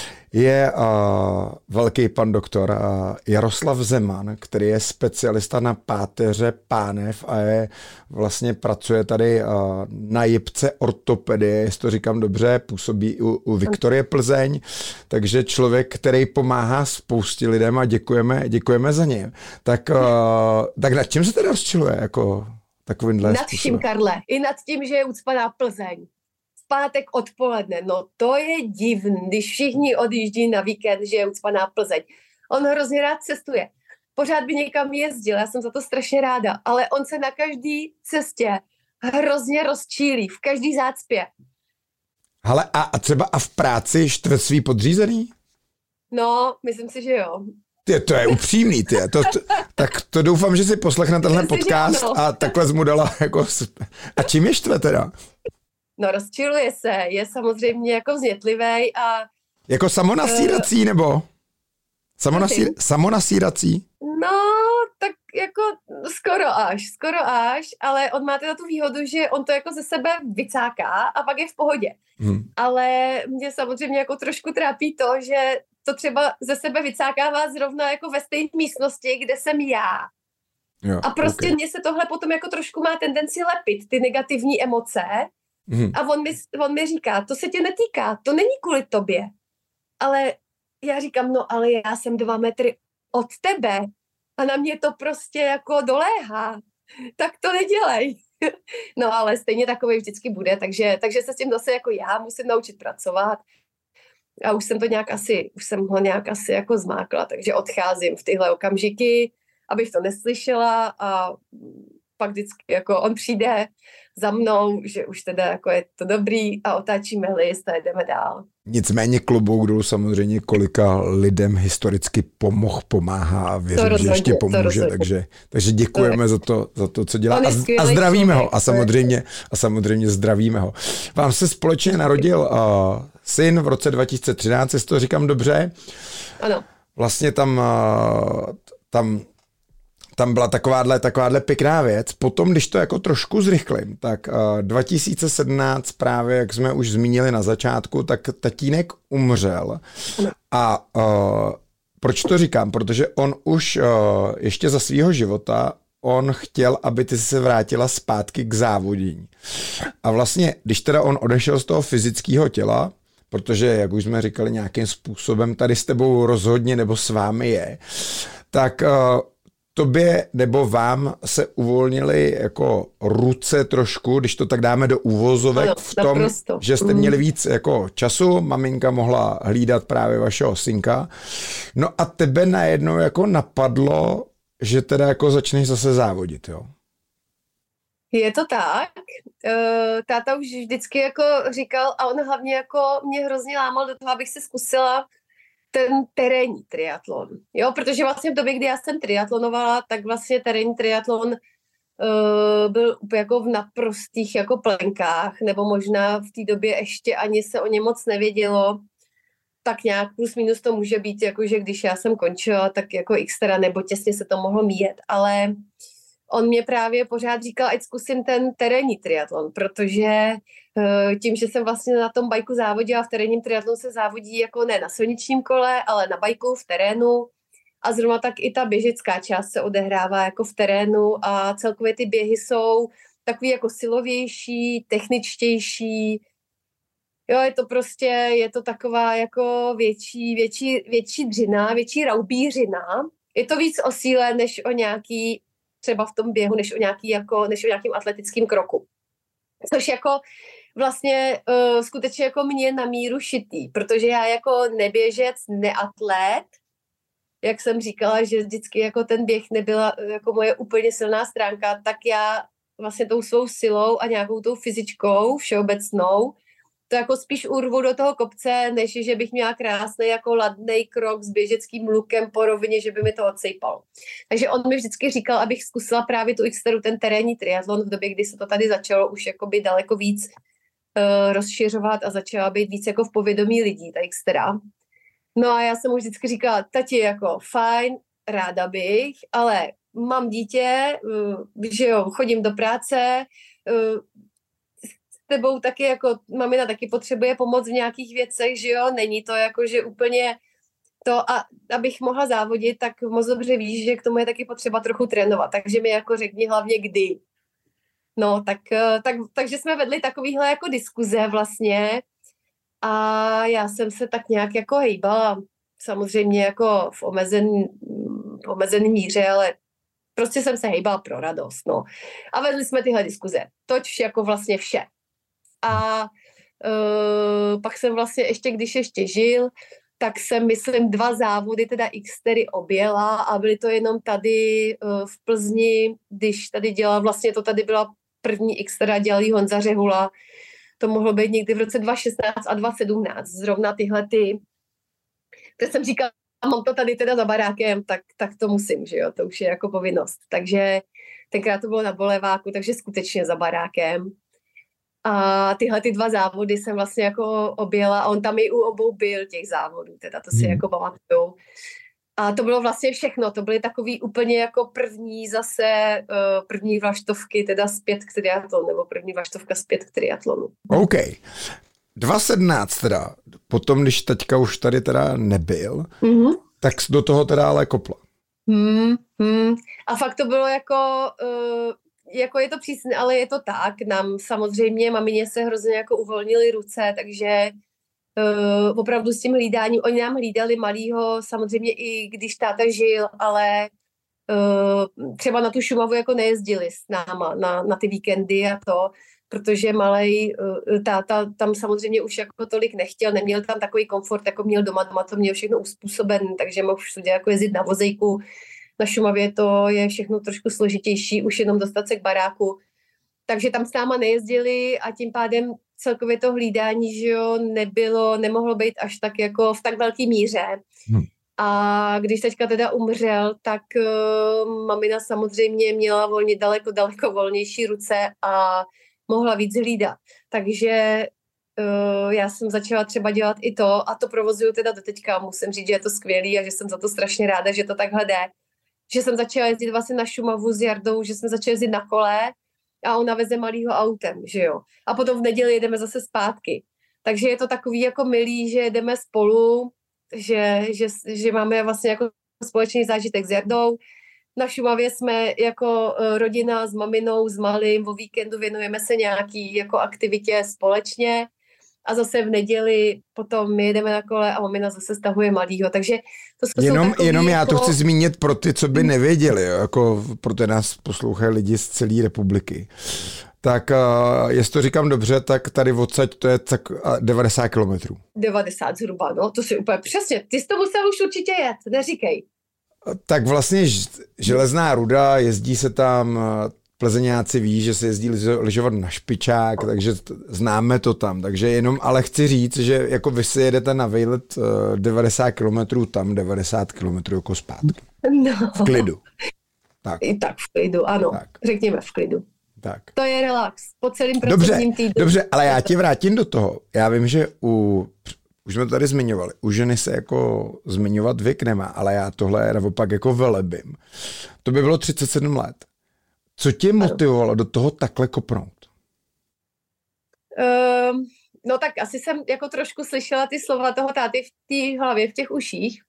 je uh, velký pan doktor uh, Jaroslav Zeman, který je specialista na páteře pánev a je vlastně pracuje tady uh, na jipce ortopedie, jestli to říkám dobře, působí u, u Viktorie Plzeň, takže člověk, který pomáhá spoustě lidem a děkujeme, děkujeme za něj. Tak, uh, tak nad čím se teda rozčiluje jako takovýmhle nad způsobem? čím, Karle? I nad tím, že je ucpaná Plzeň. Pátek odpoledne, no to je divný, když všichni odjíždí na víkend, že je ucpaná Plzeň. On hrozně rád cestuje. Pořád by někam jezdil, já jsem za to strašně ráda, ale on se na každý cestě hrozně rozčílí, v každý zácpě. Hele, a, a třeba a v práci štve svý podřízený? No, myslím si, že jo. Ty, to je upřímný, ty. To, to, tak to doufám, že si poslechne tenhle podcast a takhle jsi mu dala jako... A čím je štve teda? No rozčiluje se, je samozřejmě jako vznětlivý a... Jako samonasírací uh, nebo? Samonasír, samonasírací? No, tak jako skoro až, skoro až, ale on má teda tu výhodu, že on to jako ze sebe vycáká a pak je v pohodě. Hmm. Ale mě samozřejmě jako trošku trápí to, že to třeba ze sebe vycákává zrovna jako ve stejné místnosti, kde jsem já. Jo, a prostě okay. Mně se tohle potom jako trošku má tendenci lepit, ty negativní emoce. Hmm. A on mi, on mi říká, to se tě netýká, to není kvůli tobě. Ale já říkám, no ale já jsem dva metry od tebe a na mě to prostě jako doléhá. Tak to nedělej. No ale stejně takový vždycky bude, takže, takže se s tím zase jako já musím naučit pracovat. A už jsem to nějak asi, už jsem ho nějak asi jako zmákla, takže odcházím v tyhle okamžiky, abych to neslyšela a pak vždycky jako on přijde za mnou, že už teda jako je to dobrý a otáčíme list a jdeme dál. Nicméně klobouk dolů samozřejmě kolika lidem historicky pomohl, pomáhá a věřím, rozhodně, že ještě pomůže, takže, takže děkujeme to za to, za to, co dělá a, a zdravíme ho a samozřejmě, a samozřejmě zdravíme ho. Vám se společně narodil uh, syn v roce dva tisíce třináct, jestli to říkám dobře. Ano. Vlastně tam, uh, tam Tam byla takováhle, takováhle pěkná věc. Potom, když to jako trošku zrychlím, tak uh, dva tisíce sedmnáct právě, jak jsme už zmínili na začátku, tak tatínek umřel. A uh, proč to říkám? Protože on už uh, ještě za svýho života, on chtěl, aby ty se vrátila zpátky k závodění. A vlastně, když teda on odešel z toho fyzického těla, protože, jak už jsme říkali, nějakým způsobem tady s tebou rozhodně nebo s vámi je, tak... Uh, tobě nebo vám se uvolnily jako ruce trošku, když to tak dáme do úvozovek, ano, v tom, naprosto. Že jste měli víc jako času, maminka mohla hlídat právě vašeho synka. No a tebe najednou jako napadlo, že teda jako začneš zase závodit, jo? Je to tak. Táta už vždycky jako říkal, a on hlavně jako mě hrozně lámal do toho, abych se zkusila ten terénní triatlon. Jo, protože vlastně v době, kdy já jsem triatlonovala, tak vlastně terénní triatlon uh, byl jako v naprostých jako plenkách, nebo možná v té době ještě ani se o ně moc nevědělo. Tak nějak plus minus to může být, jakože když já jsem končila, tak jako xtra nebo těsně se to mohlo míjet, ale on mě právě pořád říkal, ať zkusím ten terénní triatlon, protože tím, že jsem vlastně na tom bajku závodila, v terénním triatlonu se závodí jako ne na silničním kole, ale na bajku v terénu a zrovna tak i ta běžecká část se odehrává jako v terénu a celkově ty běhy jsou takový jako silovější, techničtější. Jo, je to prostě, je to taková jako větší, větší, větší dřina, větší raubířina. Je to víc o síle, než o nějaký třeba v tom běhu, než o nějaký jako, než o nějakým atletickým kroku. Což jako vlastně uh, skutečně jako mě na míru šitý, protože já jako neběžec, neatlet, jak jsem říkala, že vždycky jako ten běh nebyla jako moje úplně silná stránka, tak já vlastně tou svou silou a nějakou tou fyzičkou všeobecnou to jako spíš urvu do toho kopce, než že bych měla krásný jako ladnej krok s běžeckým lukem po rovině, že by mi to odsejpalo. Takže on mi vždycky říkal, abych zkusila právě tu Xteru, ten terénní triatlon v době, kdy se to tady začalo už jakoby daleko víc uh, rozšiřovat a začala být víc jako v povědomí lidí, ta Xtera. No a já jsem mu vždycky říkala, tati, jako fajn, ráda bych, ale mám dítě, uh, že jo, chodím do práce, uh, tebou taky jako mamina taky potřebuje pomoc v nějakých věcech, že jo, není to jako, že úplně to, a abych mohla závodit, tak moc dobře víš, že k tomu je taky potřeba trochu trénovat, takže mi jako řekni hlavně kdy. No, tak, tak, takže jsme vedli takovýhle jako diskuze vlastně a já jsem se tak nějak jako hejbala, samozřejmě jako v omezený, v omezený míře, ale prostě jsem se hejbala pro radost, no. A vedli jsme tyhle diskuze, toč jako vlastně vše. A uh, pak jsem vlastně ještě, když ještě žil, tak jsem, myslím, dva závody, teda Xtery objela a byly to jenom tady uh, v Plzni, když tady dělal, vlastně to tady byla první Xtera, dělal jí Honza Řehula, to mohlo být někdy v roce dva tisíce šestnáct a dva tisíce sedmnáct, zrovna tyhle ty, které jsem říkala, mám to tady teda za barákem, tak, tak to musím, že jo, to už je jako povinnost, takže tenkrát to bylo na Boleváku, takže skutečně za barákem. A tyhle ty dva závody jsem vlastně jako objela a on tam i u obou byl těch závodů, teda to si hmm. jako pamatuju. A to bylo vlastně všechno, to byly takový úplně jako první zase, uh, první vlaštovky teda zpět k triatlonu, nebo první vlaštovka zpět k triatlonu. OK. dva tisíce sedmnáct teda, potom když teďka už tady teda nebyl, mm-hmm. tak do toho teda ale kopla. Hmm, hmm. A fakt to bylo jako... Uh, jako je to přísné, ale je to tak. Nám samozřejmě, mamině se hrozně jako uvolnily ruce, takže uh, opravdu s tím hlídáním, oni nám hlídali malýho, samozřejmě i když táta žil, ale uh, třeba na tu Šumavu jako nejezdili s náma na, na ty víkendy a to, protože malej uh, táta tam samozřejmě už jako tolik nechtěl, neměl tam takový komfort, jako měl doma, doma to měl všechno uspůsoben, takže mohl všude jako jezdit na vozejku. Na Šumavě to je všechno trošku složitější, už jenom dostat se k baráku. Takže tam s náma nejezdili a tím pádem celkově to hlídání, že jo, nebylo, nemohlo být až tak jako v tak velké míře. Hmm. A když teďka teda umřel, tak uh, mamina samozřejmě měla volně, daleko, daleko volnější ruce a mohla víc hlídat. Takže uh, já jsem začala třeba dělat i to a to provozuju teda do teďka. Musím říct, že je to skvělý a že jsem za to strašně ráda, že to takhle jde. Že jsem začala jezdit vlastně na Šumavu s Jardou, že jsme začali jezdit na kole a ona veze malýho autem, že jo. A potom v neděli jedeme zase zpátky. Takže je to takový jako milý, že jedeme spolu, že, že, že máme vlastně jako společný zážitek s Jardou. Na Šumavě jsme jako rodina s maminou, s malým, o víkendu věnujeme se nějaký jako aktivitě společně. a zase v neděli potom my jedeme na kole a mamina zase stahuje malýho, takže to jsou jenom, takový, jenom já jako... to chci zmínit pro ty, co by nevěděli, jo, jako proto nás poslouchají lidi z celé republiky. Tak uh, jestli to říkám dobře, tak tady odsaď to je tak devadesát kilometrů. devadesát zhruba, no, to si úplně přesně. Ty jsi to musel už určitě jet, neříkej. Tak vlastně železná ruda, jezdí se tam, Plzeňáci ví, že se jezdí lyžovat na špičák, takže známe to tam. Takže jenom, ale chci říct, že jako vy si jedete na vejlet devadesát kilometrů tam, devadesát kilometrů jako zpátky. No. V klidu. Tak. I tak v klidu, ano. Tak. Řekněme v klidu. Tak. To je relax po celým pracovním týdnu. Dobře, ale já tě vrátím do toho. Já vím, že u, už jsme to tady zmiňovali, u ženy se jako zmiňovat věk nemá, ale já tohle naopak jako velebím. To by bylo třicet sedm let. Co tě motivovalo do toho takhle kopnout? Um, no tak asi jsem jako trošku slyšela ty slova toho táty v té hlavě, v těch uších.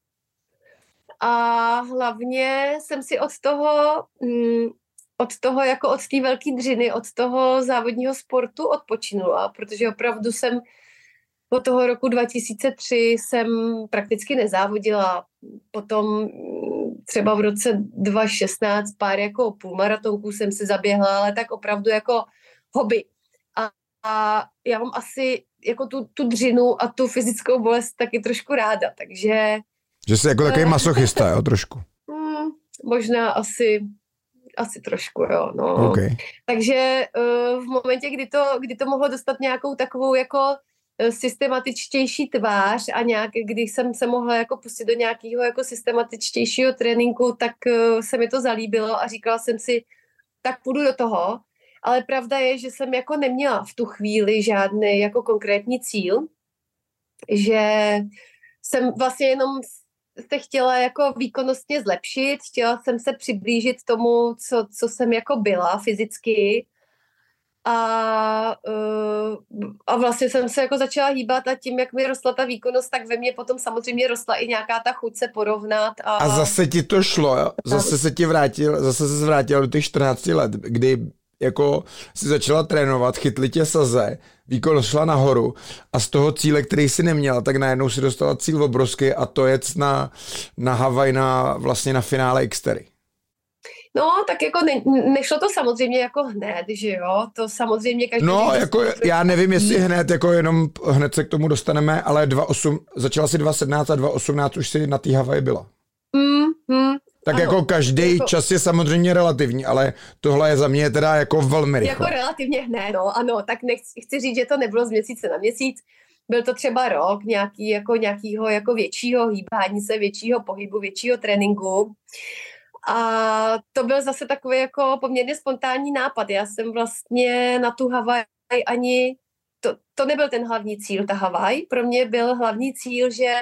A hlavně jsem si od toho... Mm, od toho, jako od té velké dřiny, od toho závodního sportu odpočinula, protože opravdu jsem od toho roku dva tisíce tři jsem prakticky nezávodila. Potom třeba v roce dva tisíce šestnáct pár jako půlmaratonků jsem si zaběhla, ale tak opravdu jako hobby. A, a já mám asi jako tu, tu dřinu a tu fyzickou bolest taky trošku ráda, takže... Že jsi jako takový masochista, jo, trošku? Hmm, možná asi... Asi trošku, jo, no. Okay. Takže uh, v momentě, kdy to, kdy to mohlo dostat nějakou takovou jako uh, systematičtější tvář a nějak, když jsem se mohla jako pustit do nějakého jako systematičtějšího tréninku, tak uh, se mi to zalíbilo a říkala jsem si, tak půjdu do toho, ale pravda je, že jsem jako neměla v tu chvíli žádný jako konkrétní cíl, že jsem vlastně jenom se chtěla jako výkonnostně zlepšit, chtěla jsem se přiblížit tomu, co, co jsem jako byla fyzicky a, uh, a vlastně jsem se jako začala hýbat a tím, jak mi rostla ta výkonnost, tak ve mně potom samozřejmě rostla i nějaká ta chuť se porovnat. A, a zase ti to šlo, jo? Zase se ti vrátil, zase se vrátila do těch čtrnácti let, kdy jako si začala trénovat, chytli tě saze, výkonnost šla nahoru a z toho cíle, který si neměla, tak najednou si dostala cíl obrovský a to jet na, na Havaj na, vlastně na finále Xterra. No, tak jako ne, nešlo to samozřejmě jako hned, že jo, to samozřejmě každý... No, jako já nevím, jestli hned, jako jenom hned se k tomu dostaneme, ale dva osm, začala si dva sedmnáct a dva osmnáct už si na té Havaji byla. Mm, mm. Tak ano, jako každý jako, čas je samozřejmě relativní, ale tohle je za mě teda jako velmi rychle. Jako relativně hned, no, ano, tak nechci, chci říct, že to nebylo z měsíce na měsíc, byl to třeba rok nějaký, jako nějakýho jako většího hýbání se, většího pohybu, většího tréninku. A to byl zase takový jako poměrně spontánní nápad. Já jsem vlastně na tu Havaj ani, to, to nebyl ten hlavní cíl, ta Havaj. Pro mě byl hlavní cíl, že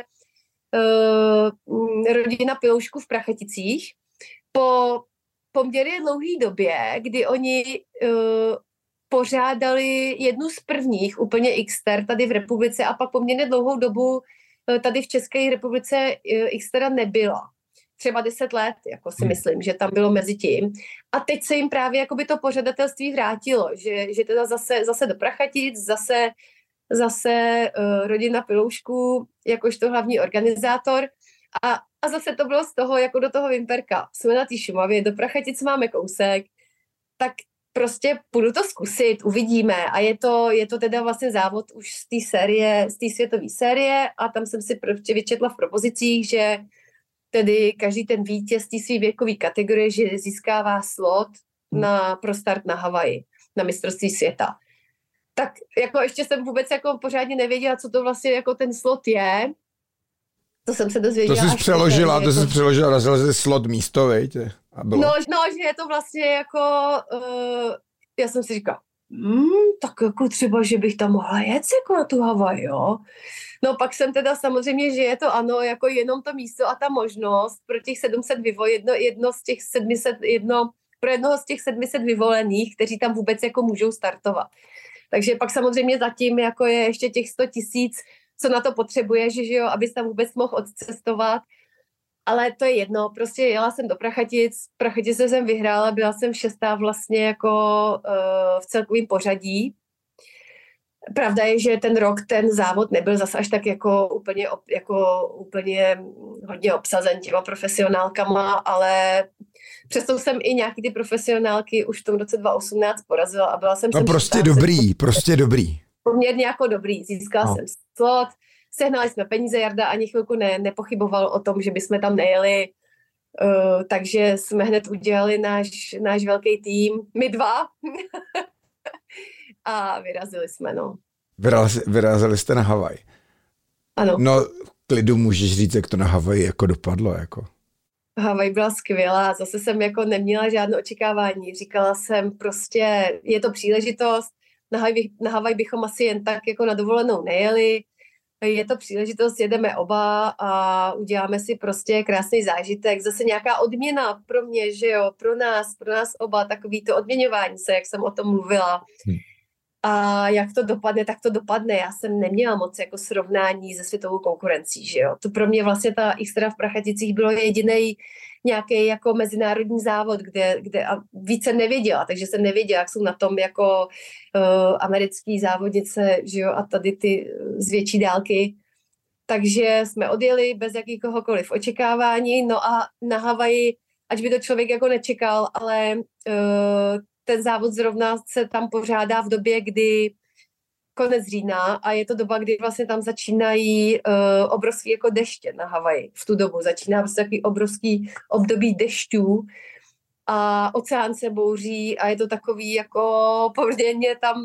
uh, rodina Piloušku v Prachaticích po poměrně dlouhé době, kdy oni uh, pořádali jednu z prvních úplně Xter tady v republice a pak poměrně dlouhou dobu uh, tady v České republice uh, Xtera nebyla. Třeba deset let, jako si myslím, že tam bylo mezi tím. A teď se jim právě jakoby to pořadatelství vrátilo, že, že teda zase, zase do Prachatic, zase, zase uh, rodina Piloušku, jakožto hlavní organizátor. A, a zase to bylo z toho, jako do toho Vimperka. Jsme na té Šumavě, do Prachatic máme kousek, tak prostě půjdu to zkusit, uvidíme. A je to, je to teda vlastně závod už z té série, z té světové série a tam jsem si prostě vyčetla v propozicích, že tedy každý ten vítěz té své věkové kategorie, že získává slot na, pro start na Havaji, na mistrovství světa. Tak jako ještě jsem vůbec jako pořádně nevěděla, co to vlastně jako ten slot je. To jsem se dozvěděla. To jsi přeložila, to jsi přeložila, nazvala jsi slot místo, veď? No, no, že je to vlastně jako, uh, já jsem si říkala, hmm, tak jako třeba, že bych tam mohla jet jako na tu Havaj, jo. No pak jsem teda samozřejmě, že je to ano, jako jenom to místo a ta možnost pro těch sedm set vyvo, jedno, jedno z těch sedm set, jedno, pro jednoho z těch sedm set vyvolených, kteří tam vůbec jako můžou startovat. Takže pak samozřejmě zatím jako je ještě těch sto tisíc, co na to potřebuje, že, že jo, abys tam vůbec mohl odcestovat. Ale to je jedno, prostě jela jsem do Prachatic, Prachatice jsem vyhrála, byla jsem šestá vlastně jako uh, v celkovém pořadí. Pravda je, že ten rok ten závod nebyl zase až tak jako úplně, jako úplně hodně obsazen těma profesionálkama, ale přesto jsem i nějaký ty profesionálky už v tom roce dva tisíce osmnáct porazila a byla jsem... No prostě šestá, dobrý, jsem, prostě dobrý. Poměrně jako dobrý, získala no. jsem slot, sehnali jsme peníze, Jarda ani chvilku ne, nepochyboval o tom, že bychom tam nejeli, uh, takže jsme hned udělali náš, náš velký tým, my dva. A vyrazili jsme, no. Vyrazili, vyrazili jste na Havaj. Ano. No, klidu můžeš říct, jak to na Havaji jako dopadlo, jako. Havaj byla skvělá, zase jsem jako neměla žádné očekávání. Říkala jsem prostě, je to příležitost, na Havaj, na Havaj bychom asi jen tak jako na dovolenou nejeli, je to příležitost, jedeme oba a uděláme si prostě krásný zážitek. Zase nějaká odměna pro mě, že jo, pro nás, pro nás oba, takový to odměňování se, jak jsem o tom mluvila. Hmm. A jak to dopadne, tak to dopadne. Já jsem neměla moc jako srovnání se světovou konkurencí, že jo. To pro mě vlastně ta Xterra v Prachaticích bylo jedinej nějaký jako mezinárodní závod, kde, kde a víc jsem nevěděla, takže jsem nevěděla, jak jsou na tom jako uh, americký závodnice, že jo, a tady ty z větší dálky. Takže jsme odjeli bez jakýkoliv očekávání, no a na Havaji, ať by to člověk jako nečekal, ale uh, ten závod zrovna se tam pořádá v době, kdy konec října a je to doba, kdy vlastně tam začínají uh, obrovský jako deště na Havaji. V tu dobu začíná prostě takový obrovský období dešťů a oceán se bouří a je to takový jako poměrně tam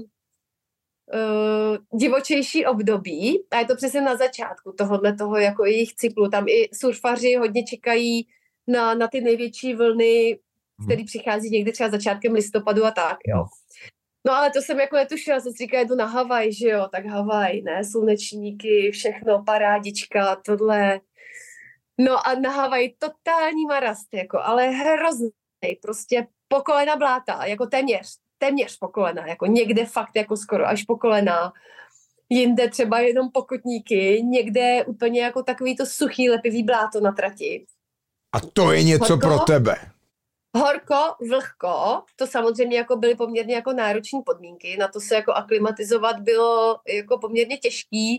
uh, divočejší období a je to přesně na začátku tohohle toho jako jejich cyklu. Tam i surfaři hodně čekají na, na ty největší vlny, který přichází někdy třeba začátkem listopadu a tak, jo. No ale to jsem jako netušila, jsem si říkala, jdu na Havaj, že jo, tak Havaj, ne, slunečníky, všechno, parádička, tohle. No a na Havaj totální marast, jako, ale hrozný, prostě po kolena bláta, jako téměř, téměř po kolena, jako někde fakt jako skoro až po kolena, jinde třeba jenom pokotníky, někde úplně jako takový to suchý, lepivý bláto na trati. A to je něco Horko, pro tebe. Horko, vlhko, to samozřejmě jako byly poměrně jako náročné podmínky, na to se jako aklimatizovat bylo jako poměrně těžký,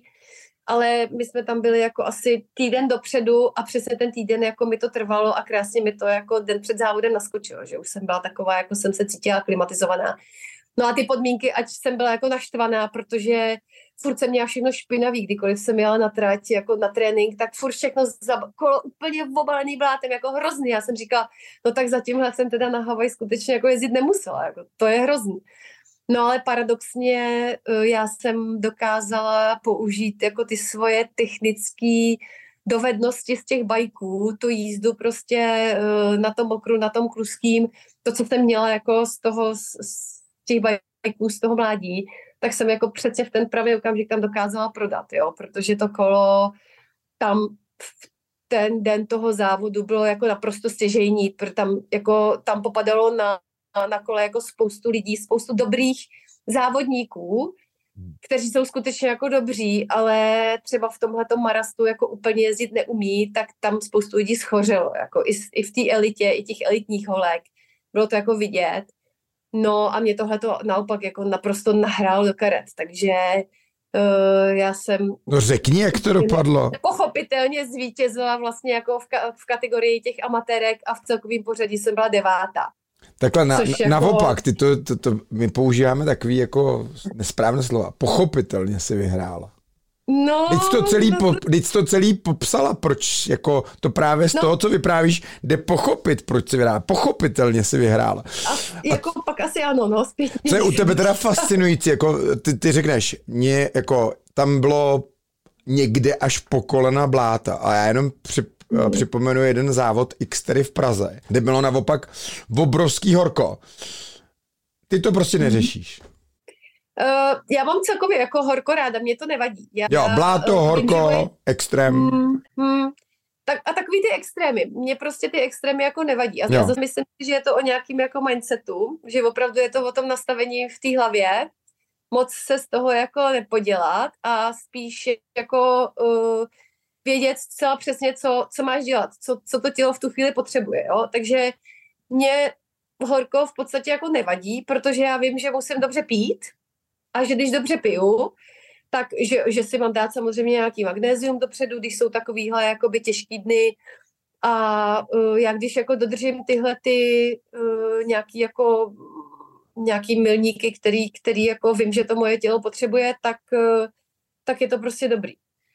ale my jsme tam byli jako asi týden dopředu a přesně ten týden jako mi to trvalo a krásně mi to jako den před závodem naskočilo, že už jsem byla taková, jako jsem se cítila aklimatizovaná. No a ty podmínky, ať jsem byla jako naštvaná, protože furt jsem měla všechno špinavý, kdykoliv jsem jela na trať, jako na trénink, tak furt všechno za kolo úplně obalený blátem, jako hrozný. Já jsem říkala, no tak za tímhle jsem teda na Havaj skutečně jako jezdit nemusela, jako to je hrozný. No ale paradoxně já jsem dokázala použít jako ty svoje technické dovednosti z těch bajků, tu jízdu prostě na tom okru, na tom kluským, to, co jsem měla jako z toho, z těch bajků, z toho mládí, tak jsem jako přece v ten pravý okamžik tam dokázala prodat, jo, protože to kolo tam v ten den toho závodu bylo jako naprosto stěžejní, protože tam, jako, tam popadalo na, na kole jako spoustu lidí, spoustu dobrých závodníků, kteří jsou skutečně jako dobří, ale třeba v tomhletom marastu jako úplně jezdit neumí, tak tam spoustu lidí schořelo, jako i, i v té elitě, i těch elitních holek. Bylo to jako vidět. No a mě tohle to naopak jako naprosto nahrálo do karet, takže uh, já jsem... No řekni, jak to dopadlo. Pochopitelně zvítězila vlastně jako v, ka- v kategorii těch amatérek a v celkovém pořadí jsem byla devátá. Takhle na, jako... naopak, ty to, to, to, my používáme takový jako nesprávné slova. Pochopitelně si vyhrála. No, Teď to celý, po, teď to celý popsala, proč jako to právě z no. toho, co vyprávíš, jde pochopit, proč si vyhrála. Pochopitelně si vyhrála. A jako a pak asi ano, no, zpětně. Co je u tebe teda fascinující, jako ty, ty řekneš, mě, jako tam bylo někde až po kolena bláta a já jenom při, hmm. připomenu jeden závod Xterry v Praze, kde bylo naopak obrovský horko. Ty to prostě neřešíš. Uh, já mám celkově jako horko ráda, mě to nevadí. Já, jo, bláto, uh, horko, vím, extrém. Hmm, hmm, tak, a takový ty extrémy, mě prostě ty extrémy jako nevadí. A já zase myslím, že je to o nějakým jako mindsetu, že opravdu je to o tom nastavení v té hlavě, moc se z toho jako nepodělat a spíš jako uh, vědět zcela přesně, co, co máš dělat, co, co to tělo v tu chvíli potřebuje. Jo? Takže mě horko v podstatě jako nevadí, protože já vím, že musím dobře pít, a že když dobře piju, tak že, že si mám dát samozřejmě nějaký magnézium dopředu, když jsou takovýhle jakoby těžký dny a uh, já když jako dodržím tyhle ty uh, nějaký jako nějaký milníky, který, který jako vím, že to moje tělo potřebuje, tak, uh, tak je to prostě dobrý.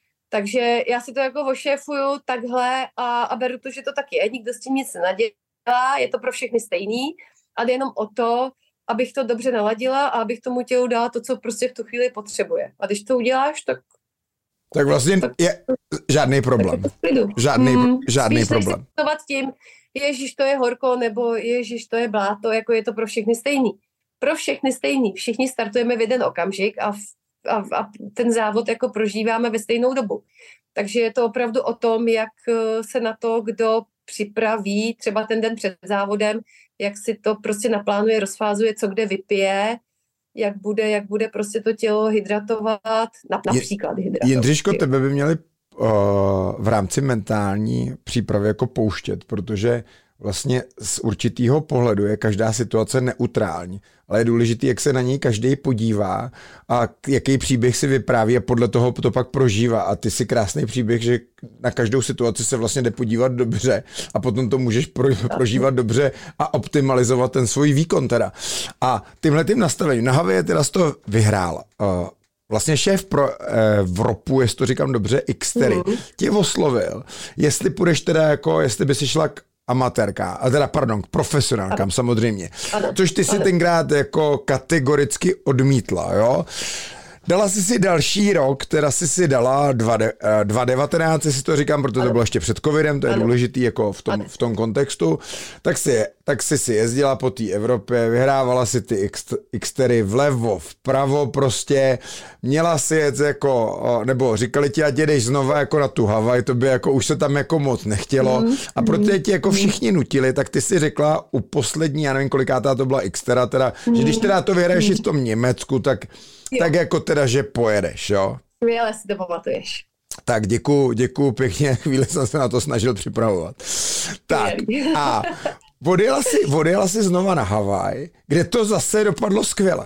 Takže já si to jako ošéfuju takhle a, a beru to, že to tak je. Nikdo s tím nic nenadělá, je to pro všechny stejný a jde jenom o to, abych to dobře naladila a abych tomu tělu dala to, co prostě v tu chvíli potřebuje. A když to uděláš, tak... Tak vlastně tak, je žádný problém. Žádný, hmm, žádný problém. Spíš tím, ježiš, to je horko, nebo ježiš, to je bláto, jako je to pro všechny stejný. Pro všechny stejný. Všichni startujeme v jeden okamžik a, v, a, a ten závod jako prožíváme ve stejnou dobu. Takže je to opravdu o tom, jak se na to, kdo připraví třeba ten den před závodem, jak si to prostě naplánuje, rozfázuje, co kde vypije, jak bude, jak bude prostě to tělo hydratovat, například hydratovat. Jindřiško, tebe by měli uh, v rámci mentální přípravy jako pouštět, protože vlastně z určitýho pohledu je každá situace neutrální, ale je důležitý, jak se na něj každý podívá a jaký příběh si vypráví a podle toho to pak prožívá. A ty si krásný příběh, že na každou situaci se vlastně jde podívat dobře a potom to můžeš pro, prožívat dobře a optimalizovat ten svůj výkon teda. A tímhle tím nastavením na Havaje teda z toho vyhrála. Uh, Vlastně šéf pro eh, v ropu, jestli to říkám dobře, Xtery, mm. tě oslovil, jestli půjdeš teda jako, jestli by si šla k amatérka, a teda pardon, k profesionálkám ano. samozřejmě. Ano. Což ty si ano. tenkrát jako kategoricky odmítla, jo? Dala jsi si další rok, teda jsi si dala dva tisíce devatenáct, si to říkám, protože ano. to bylo ještě před covidem, to je ano. důležitý jako v tom, v tom kontextu, tak si, tak si si jezdila po té Evropě, vyhrávala si ty Xtery vlevo, vpravo prostě, měla si jet jako, nebo říkali ti, ať jedeš znova jako na tu Havaj, to by jako už se tam jako moc nechtělo mm. a protože ti jako všichni nutili, tak ty si řekla u poslední, já nevím kolikátá to byla Xtera, teda, mm. že když teda to vyhraješ mm. i v tom Německu, tak Jo. tak jako teda, že pojedeš, jo? Skvěle si to pamatuješ. Tak děkuju, děkuju pěkně, chvíli jsem se na to snažil připravovat. Tak a odjela si, odjela si znova na Havaj, kde to zase dopadlo skvěle.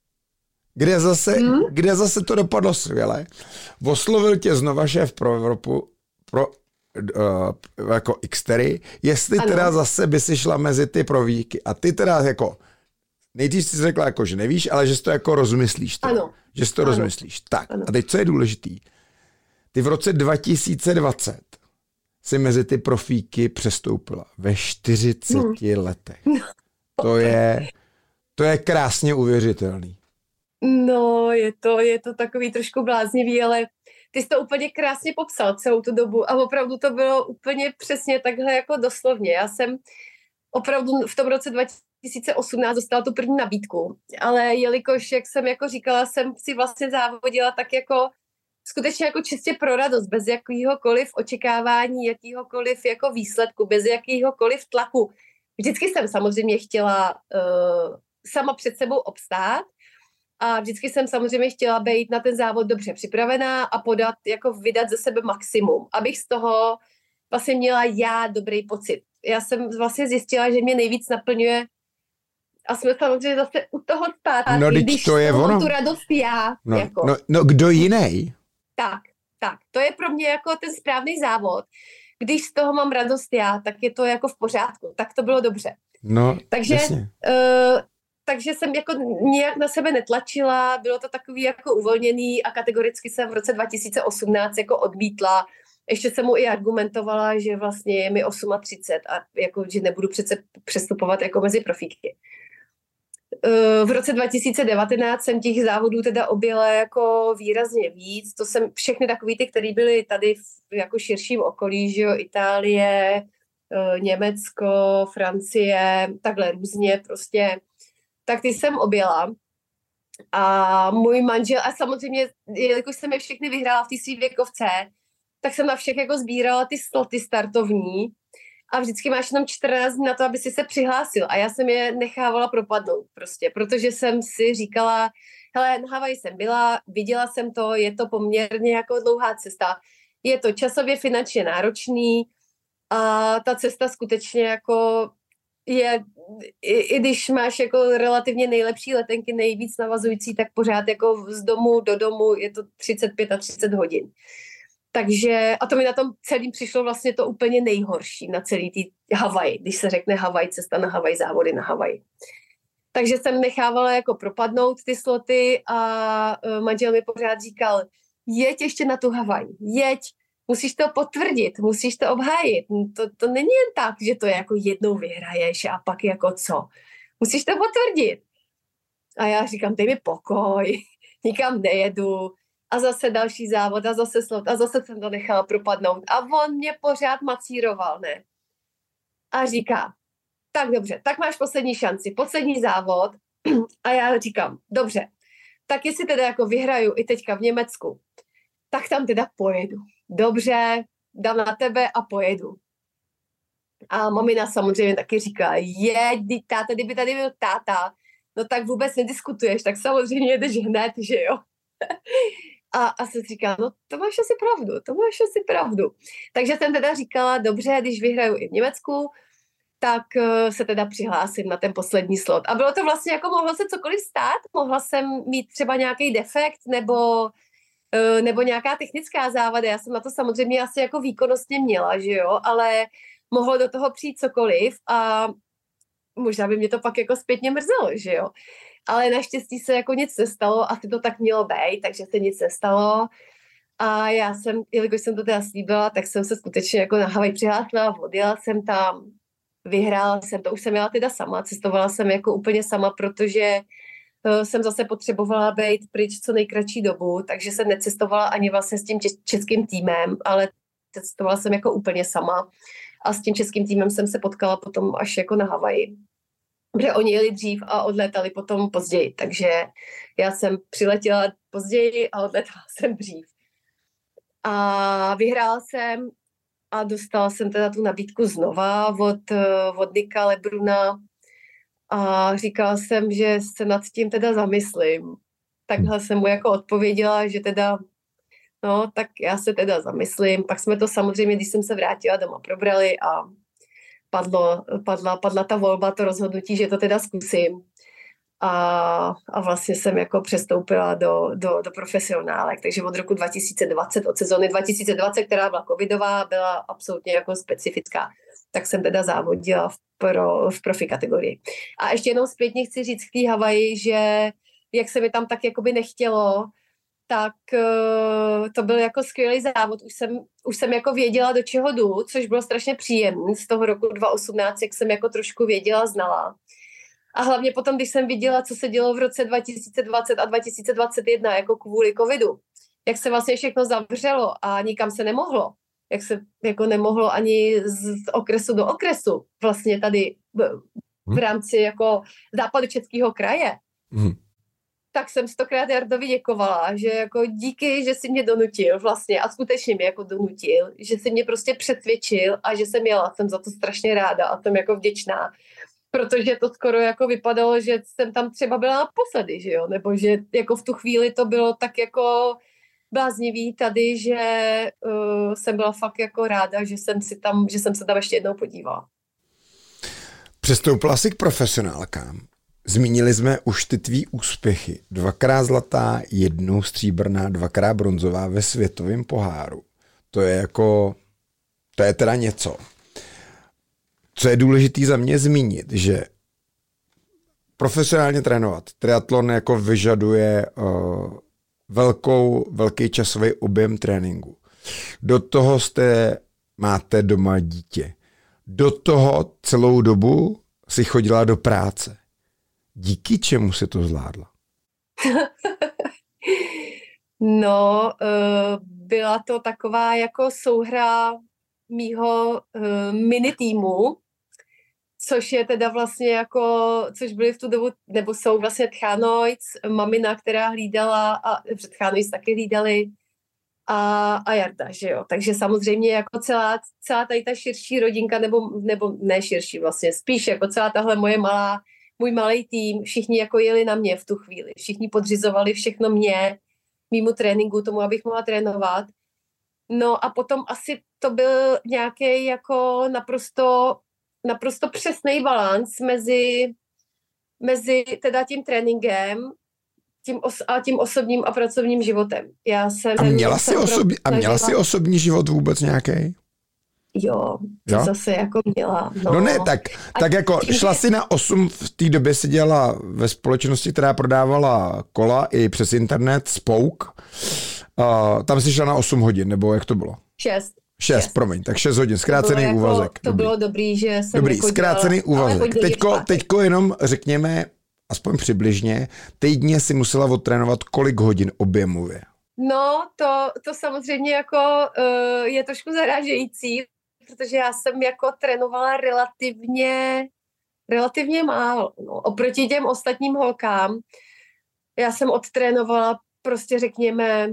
Kde zase, hmm? kde zase to dopadlo skvěle. Oslovil tě znova šéf pro Evropu, pro uh, jako Xtery, jestli ano. teda zase by si šla mezi ty províky. A ty teda jako nejdřív jsi řekla, jako, že nevíš, ale že jsi to jako rozmyslíš. Teda. Ano. Že jsi to ano. rozmyslíš. Tak, ano. a teď co je důležitý? Ty v roce dva tisíce dvacet si mezi ty profíky přestoupila ve čtyřiceti hmm. letech. To je, to je krásně uvěřitelný. No, je to, je to takový trošku bláznivý, ale ty jsi to úplně krásně popsal celou tu dobu a opravdu to bylo úplně přesně takhle jako doslovně. Já jsem opravdu v tom roce dva tisíce osmnáct dostala tu první nabídku, ale jelikož, jak jsem jako říkala, jsem si vlastně závodila tak jako skutečně jako čistě pro radost, bez jakýhokoliv očekávání, jakýhokoliv jako výsledku, bez jakýhokoliv tlaku. Vždycky jsem samozřejmě chtěla uh, sama před sebou obstát a vždycky jsem samozřejmě chtěla být na ten závod dobře připravená a podat, jako vydat ze sebe maximum, abych z toho vlastně měla já dobrý pocit. Já jsem vlastně zjistila, že mě nejvíc naplňuje a jsme samozřejmě zase u toho stát, no, když to je ono. Tu radost já. No, jako. no, no kdo jiný? Tak, tak. To je pro mě jako ten správný závod. Když z toho mám radost já, tak je to jako v pořádku. Tak to bylo dobře. No, takže, uh, takže jsem jako nějak na sebe netlačila, bylo to takový jako uvolněný a kategoricky jsem v roce dva tisíce osmnáct jako odmítla. Ještě jsem mu i argumentovala, že vlastně je mi třicet osm a jako, že nebudu přece přestupovat jako mezi profíky. V roce dva tisíce devatenáct jsem těch závodů teda objela jako výrazně víc. To jsem všechny takový ty, které byly tady v jako širším okolí, že jo, Itálie, Německo, Francie, takhle různě prostě. Tak ty jsem objela. A můj manžel, a samozřejmě, jelikož jsem je všechny vyhrála v té svý věkovce, tak jsem na všech jako sbírala ty sloty startovní a vždycky máš jenom čtrnáct dní na to, aby si se přihlásil a já jsem je nechávala propadnout prostě, protože jsem si říkala, hele, na Havaji jsem byla, viděla jsem to, je to poměrně jako dlouhá cesta, je to časově finančně náročný a ta cesta skutečně jako je, i, i když máš jako relativně nejlepší letenky, nejvíc navazující, tak pořád jako z domu do domu je to třicet pět a třicet hodin. Takže, a to mi na tom celým přišlo vlastně to úplně nejhorší na celý tý Havaj, když se řekne Havaj, cesta na Havaj, závody na Havaj. Takže jsem nechávala jako propadnout ty sloty a manžel mi pořád říkal, jeď ještě na tu Havaj, jeď, musíš to potvrdit, musíš to obhájit. To, to není jen tak, že to je jako jednou vyhraješ a pak jako co. Musíš to potvrdit. A já říkám, dej mi pokoj, nikam nejedu. A zase další závod a zase slot a zase jsem to nechala propadnout. A on mě pořád macíroval, ne? A říká, tak dobře, tak máš poslední šanci, poslední závod. A já říkám, dobře, tak jestli teda jako vyhraju i teďka v Německu, tak tam teda pojedu. Dobře, dám na tebe a pojedu. A mamina samozřejmě taky říká, jeď, táta, kdyby tady byl táta, no tak vůbec nediskutuješ, tak samozřejmě jedeš hned, že jo. A, a jsem říkala, no to máš asi pravdu, to máš asi pravdu. Takže jsem teda říkala, dobře, když vyhraju i v Německu, tak uh, se teda přihlásím na ten poslední slot. A bylo to vlastně jako mohlo se cokoliv stát, mohla jsem mít třeba nějaký defekt nebo, uh, nebo nějaká technická závada. Já jsem na to samozřejmě asi jako výkonnostně měla, že jo, ale mohlo do toho přijít cokoliv a možná by mě to pak jako zpětně mrzelo, že jo. Ale naštěstí se jako nic nestalo, asi to tak mělo být, takže se nic nestalo. A já jsem, jelikož jsem to teda slíbila, tak jsem se skutečně jako na Havaj přihlásila, odjela jsem tam, vyhrála jsem to, už jsem jela teda sama, cestovala jsem jako úplně sama, protože uh, jsem zase potřebovala být pryč co nejkratší dobu, takže jsem necestovala ani vlastně s tím českým týmem, ale cestovala jsem jako úplně sama a s tím českým týmem jsem se potkala potom až jako na Havaji. Protože oni jeli dřív a odlétali potom později, takže já jsem přiletěla později a odlétala jsem dřív. A vyhrála jsem a dostala jsem teda tu nabídku znova od, od Nika Lebruna a říkala jsem, že se nad tím teda zamyslím. Takhle jsem mu jako odpověděla, že teda, no tak já se teda zamyslím. Pak jsme to samozřejmě, když jsem se vrátila doma, probrali a Padlo, padla, padla ta volba, to rozhodnutí, že to teda zkusím. A, a vlastně jsem jako přestoupila do, do, do profesionálek. Takže od roku dva tisíce dvacet, od sezóny dva tisíce dvacet, která byla covidová, byla absolutně jako specifická. Tak jsem teda závodila v, pro, v profi kategorii. A ještě jenom zpětně chci říct k té Havaji, že jak se mi tam tak jakoby nechtělo, tak uh, to byl jako skvělý závod. Už jsem, už jsem jako věděla, do čeho jdu, což bylo strašně příjemné z toho roku dva tisíce osmnáct, jak jsem jako trošku věděla, znala. A hlavně potom, když jsem viděla, co se dělo v roce dva tisíce dvacet a dva tisíce dvacet jedna jako kvůli covidu, jak se vlastně všechno zavřelo a nikam se nemohlo, jak se jako nemohlo ani z okresu do okresu, vlastně tady v, v rámci jako západu českého kraje. Hmm. Tak jsem stokrát Jardovi děkovala, že jako díky, že jsi mě donutil vlastně a skutečně mě jako donutil, že jsi mě prostě přesvědčil a že jsem jela, jsem za to strašně ráda a jsem jako vděčná, protože to skoro jako vypadalo, že jsem tam třeba byla naposledy, že jo, nebo že jako v tu chvíli to bylo tak jako bláznivý tady, že uh, jsem byla fakt jako ráda, že jsem si tam, že jsem se tam ještě jednou podívala. Přestoupila jsi k profesionálkám. Zmínili jsme už ty tvý úspěchy. Dvakrát zlatá, jednou stříbrná, dvakrát bronzová ve světovém poháru. To je jako, to je teda něco. Co je důležitý za mě zmínit, že profesionálně trénovat triatlon jako vyžaduje uh, velkou, velký časový objem tréninku. Do toho jste, máte doma dítě. Do toho celou dobu si chodila do práce. Díky čemu si to zvládla? No, byla to taková jako souhra mýho mini týmu, což je teda vlastně jako, což byly v tu dobu, nebo jsou vlastně Tchánojc, mamina, která hlídala, a před Tchánojc taky hlídali, a, a Jarda, že jo. Takže samozřejmě jako celá, celá tady ta širší rodinka, nebo, nebo ne širší vlastně, spíš jako celá tahle moje malá, můj malý tým, všichni jako jeli na mě v tu chvíli. Všichni podřizovali všechno mě, mýmu tréninku, tomu, abych mohla trénovat. No a potom asi to byl nějaký jako naprosto naprosto přesný balans mezi, mezi teda tím tréninkem tím os, a tím osobním a pracovním životem. Já jsem, a měla jsi osobní, a měla snažila... jsi osobní život vůbec nějaký? Jo, to jo? Zase jako měla. No, no ne, tak, tak jako tím, šla si na osm, v té době si dělala ve společnosti, která prodávala kola i přes internet, Spouk. Uh, tam si šla na osm hodin, nebo jak to bylo? šest. šest, promiň, tak šest hodin, zkrácený to úvazek. Jako, to dobrý. Bylo dobrý, že jsem Dobrý, jako zkrácený dělala, úvazek. Teďko, teďko jenom řekněme, aspoň přibližně, týdně si musela odtrénovat kolik hodin objemově? No, to, to samozřejmě jako uh, je trošku zarážející, protože já jsem jako trénovala relativně, relativně málo. No. Oproti těm ostatním holkám, já jsem odtrénovala prostě řekněme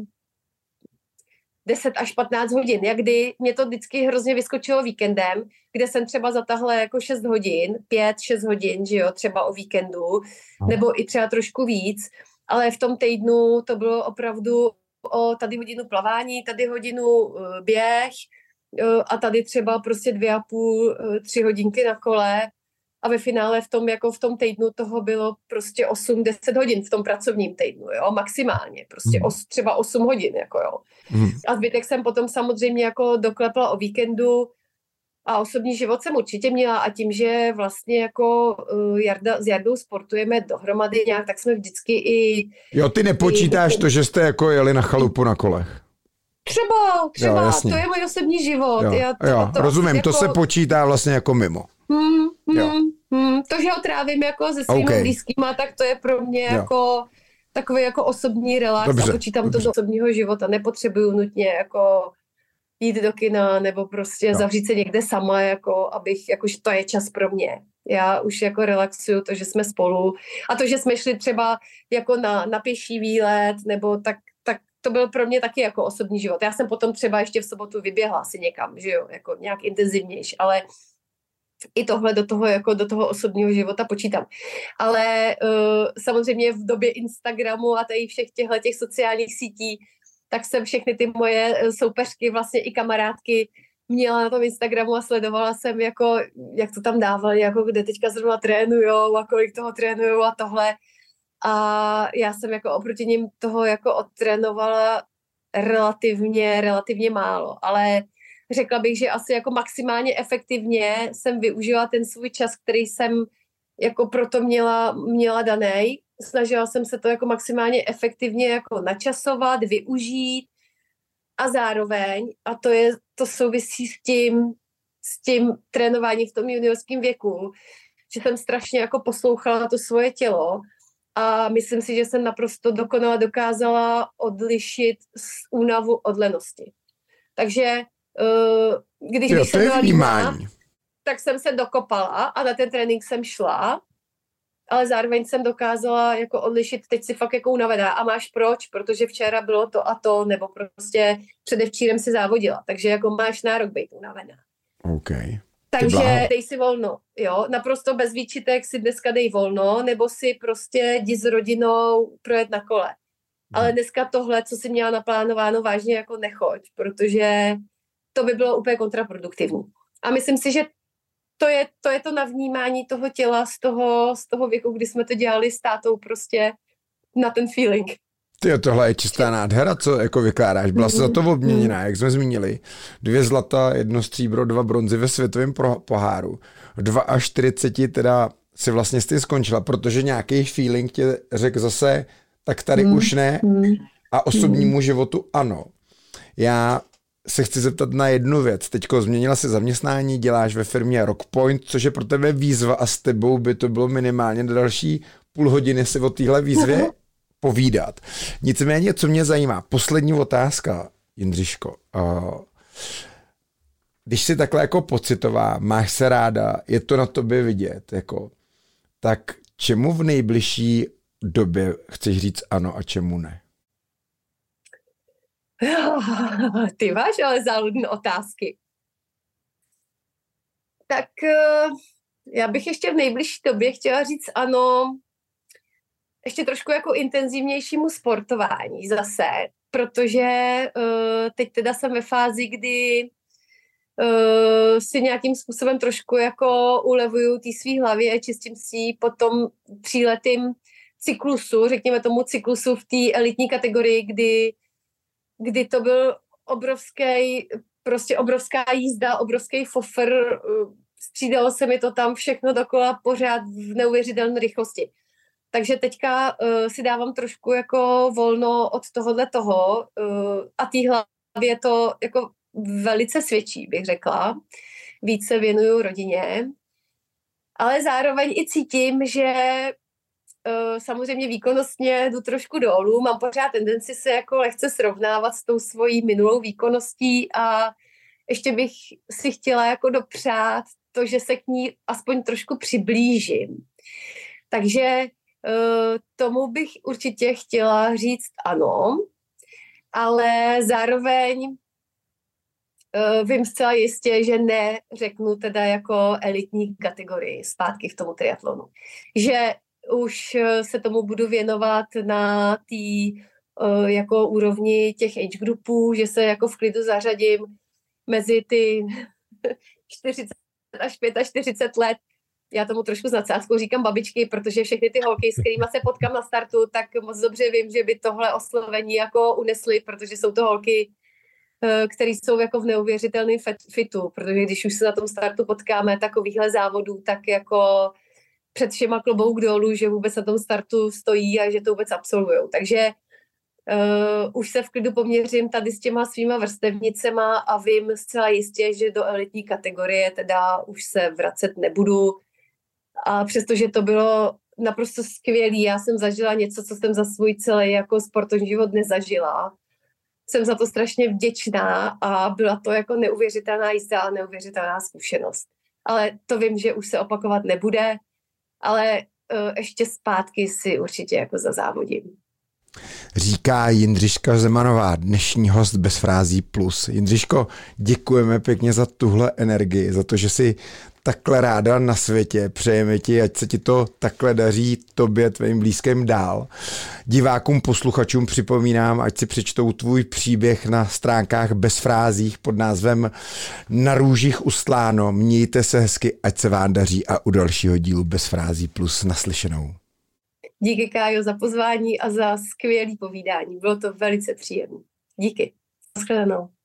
deset až patnáct hodin, jak kdy mě to vždycky hrozně vyskočilo víkendem, kde jsem třeba zatahla jako šest hodin, pět, šest hodin, že jo, třeba o víkendu, nebo i třeba trošku víc, ale v tom týdnu to bylo opravdu o tady hodinu plavání, tady hodinu uh, běh uh, a tady třeba prostě dvě a půl, uh, tři hodinky na kole a ve finále v tom, jako v tom týdnu toho bylo prostě osm deset hodin v tom pracovním týdnu, jo, maximálně, prostě mm. os, třeba osm hodin, jako jo. Mm. A zbytek jsem potom samozřejmě jako doklepla o víkendu a osobní život jsem určitě měla a tím, že vlastně jako uh, Jarda, s Jardou sportujeme dohromady nějak, tak jsme vždycky i... Jo, ty nepočítáš i, to, že jste jako jeli na chalupu na kolech. Třeba, třeba, jo, to je můj osobní život. Jo, Já to, jo to rozumím, jako... to se počítá vlastně jako mimo. Hmm, hmm, hmm, to, že ho trávím jako se svými okay. blízkýma, tak to je pro mě jo. jako takový jako osobní relax dobře, a počítám dobře. to do osobního života. Nepotřebuju nutně jako jít do kina nebo prostě jo. zavřít se někde sama, jako abych, jakože to je čas pro mě. Já už jako relaxuju to, že jsme spolu a to, že jsme šli třeba jako na, na pěší výlet nebo tak, tak to byl pro mě taky jako osobní život. Já jsem potom třeba ještě v sobotu vyběhla si někam, že jo, jako nějak intenzivnější, ale i tohle do toho, jako do toho osobního života počítám. Ale uh, samozřejmě v době Instagramu a tady všech těchto těch sociálních sítí, tak jsem všechny ty moje soupeřky, vlastně i kamarádky měla na tom Instagramu a sledovala jsem, jako, jak to tam dávali, jako kde teďka zrovna trénujou a kolik toho trénujou a tohle. A já jsem jako oproti ním toho jako odtrénovala relativně, relativně málo, ale řekla bych, že asi jako maximálně efektivně jsem využila ten svůj čas, který jsem jako proto měla, měla danej. Snažila jsem se to jako maximálně efektivně jako načasovat, využít a zároveň, a to je, to souvisí s tím, s tím trénováním v tom juniorském věku, že jsem strašně jako poslouchala to svoje tělo a myslím si, že jsem naprosto dokonale dokázala odlišit únavu od lenosti. Takže Uh, když jo, bych se byla líná, vnímání. tak jsem se dokopala a na ten trénink jsem šla, ale zároveň jsem dokázala jako odlišit, teď si fakt jako unavená a máš proč, protože včera bylo to a to, nebo prostě předevčírem si závodila, takže jako máš nárok být unavená. Okay. Takže dej si volno, jo, naprosto bez výčitek si dneska dej volno, nebo si prostě jdi s rodinou projet na kole. Hmm. Ale dneska tohle, co jsi měla naplánováno, vážně jako nechoď, protože to by bylo úplně kontraproduktivní. A myslím si, že to je to, je to navnímání toho těla z toho, z toho věku, kdy jsme to dělali s tátou prostě na ten feeling. Tyjo, tohle je čistá nádhera, co jako vykládáš. Byla jsi za to obměněná, jak jsme zmínili. Dvě zlata, jedno stříbro, dva bronzy ve světovém poháru. Dva čtyřicet teda si vlastně s tím skončila, protože nějaký feeling tě řekl zase, tak tady mm. už ne a osobnímu mm. životu ano. Já se chci zeptat na jednu věc. Teďko změnila si zaměstnání, děláš ve firmě Rockpoint, což je pro tebe výzva a s tebou by to bylo minimálně do další půl hodiny si o téhle výzvě povídat. Nicméně, co mě zajímá, poslední otázka, Jindřiško. Když jsi takhle jako pocitová, máš se ráda, je to na tobě vidět, jako, tak čemu v nejbližší době chceš říct ano a čemu ne? Ty máš ale záludné otázky. Tak já bych ještě v nejbližší době chtěla říct ano, ještě trošku jako intenzivnějšímu sportování zase, protože teď teda jsem ve fázi, kdy uh, si nějakým způsobem trošku jako ulevuju té svý hlavě, čistím si ji po tom tříletým cyklusu, řekněme tomu cyklusu v té elitní kategorii, kdy, kdy to byl obrovský, prostě obrovská jízda, obrovský fofr, střídalo se mi to tam všechno dokola pořád v neuvěřitelné rychlosti. Takže teďka uh, si dávám trošku jako volno od tohohle toho uh, a té hlavě to jako velice svědčí, bych řekla. Víc se věnuju rodině, ale zároveň i cítím, že uh, samozřejmě výkonnostně jdu trošku dolů, mám pořád tendenci se jako lehce srovnávat s tou svojí minulou výkonností a ještě bych si chtěla jako dopřát to, že se k ní aspoň trošku přiblížím. Takže uh, tomu bych určitě chtěla říct ano, ale zároveň uh, vím zcela jistě, že ne řeknu teda jako elitní kategorii zpátky k tomu triatlonu. Že už se tomu budu věnovat na té uh, jako úrovni těch age groupů, že se jako v klidu zařadím mezi ty čtyřicet až čtyřicet pět let. Já tomu trošku s nadsázkou říkám babičky, protože všechny ty holky, s kterými se potkám na startu, tak moc dobře vím, že by tohle oslovení jako unesly, protože jsou to holky, které jsou jako v neuvěřitelném fitu, protože když už se na tom startu potkáme takovýchhle závodů, tak jako před všema klobouk dolů, že vůbec na tom startu stojí a že to vůbec absolvujou. Takže Uh, už se v klidu poměřím tady s těma svýma vrstevnicema a vím zcela jistě, že do elitní kategorie teda už se vracet nebudu. A přestože to bylo naprosto skvělý, já jsem zažila něco, co jsem za svůj celý jako sportovní život nezažila. Jsem za to strašně vděčná a byla to jako neuvěřitelná jízda a neuvěřitelná zkušenost. Ale to vím, že už se opakovat nebude, ale uh, ještě zpátky si určitě jako zazávodím. Říká Jindřiška Zemanová, dnešní host Bez frází plus. Jindřiško, děkujeme pěkně za tuhle energii, za to, že jsi takhle ráda na světě. Přejeme ti, ať se ti to takhle daří tobě, tvým blízkým dál. Divákům, posluchačům připomínám, ať si přečtou tvůj příběh na stránkách Bez frázích pod názvem Na růžích ustláno. Mějte se hezky, ať se vám daří a u dalšího dílu Bez frází plus naslyšenou. Díky, Kájo, za pozvání a za skvělé povídání. Bylo to velice příjemné. Díky. Shledanou.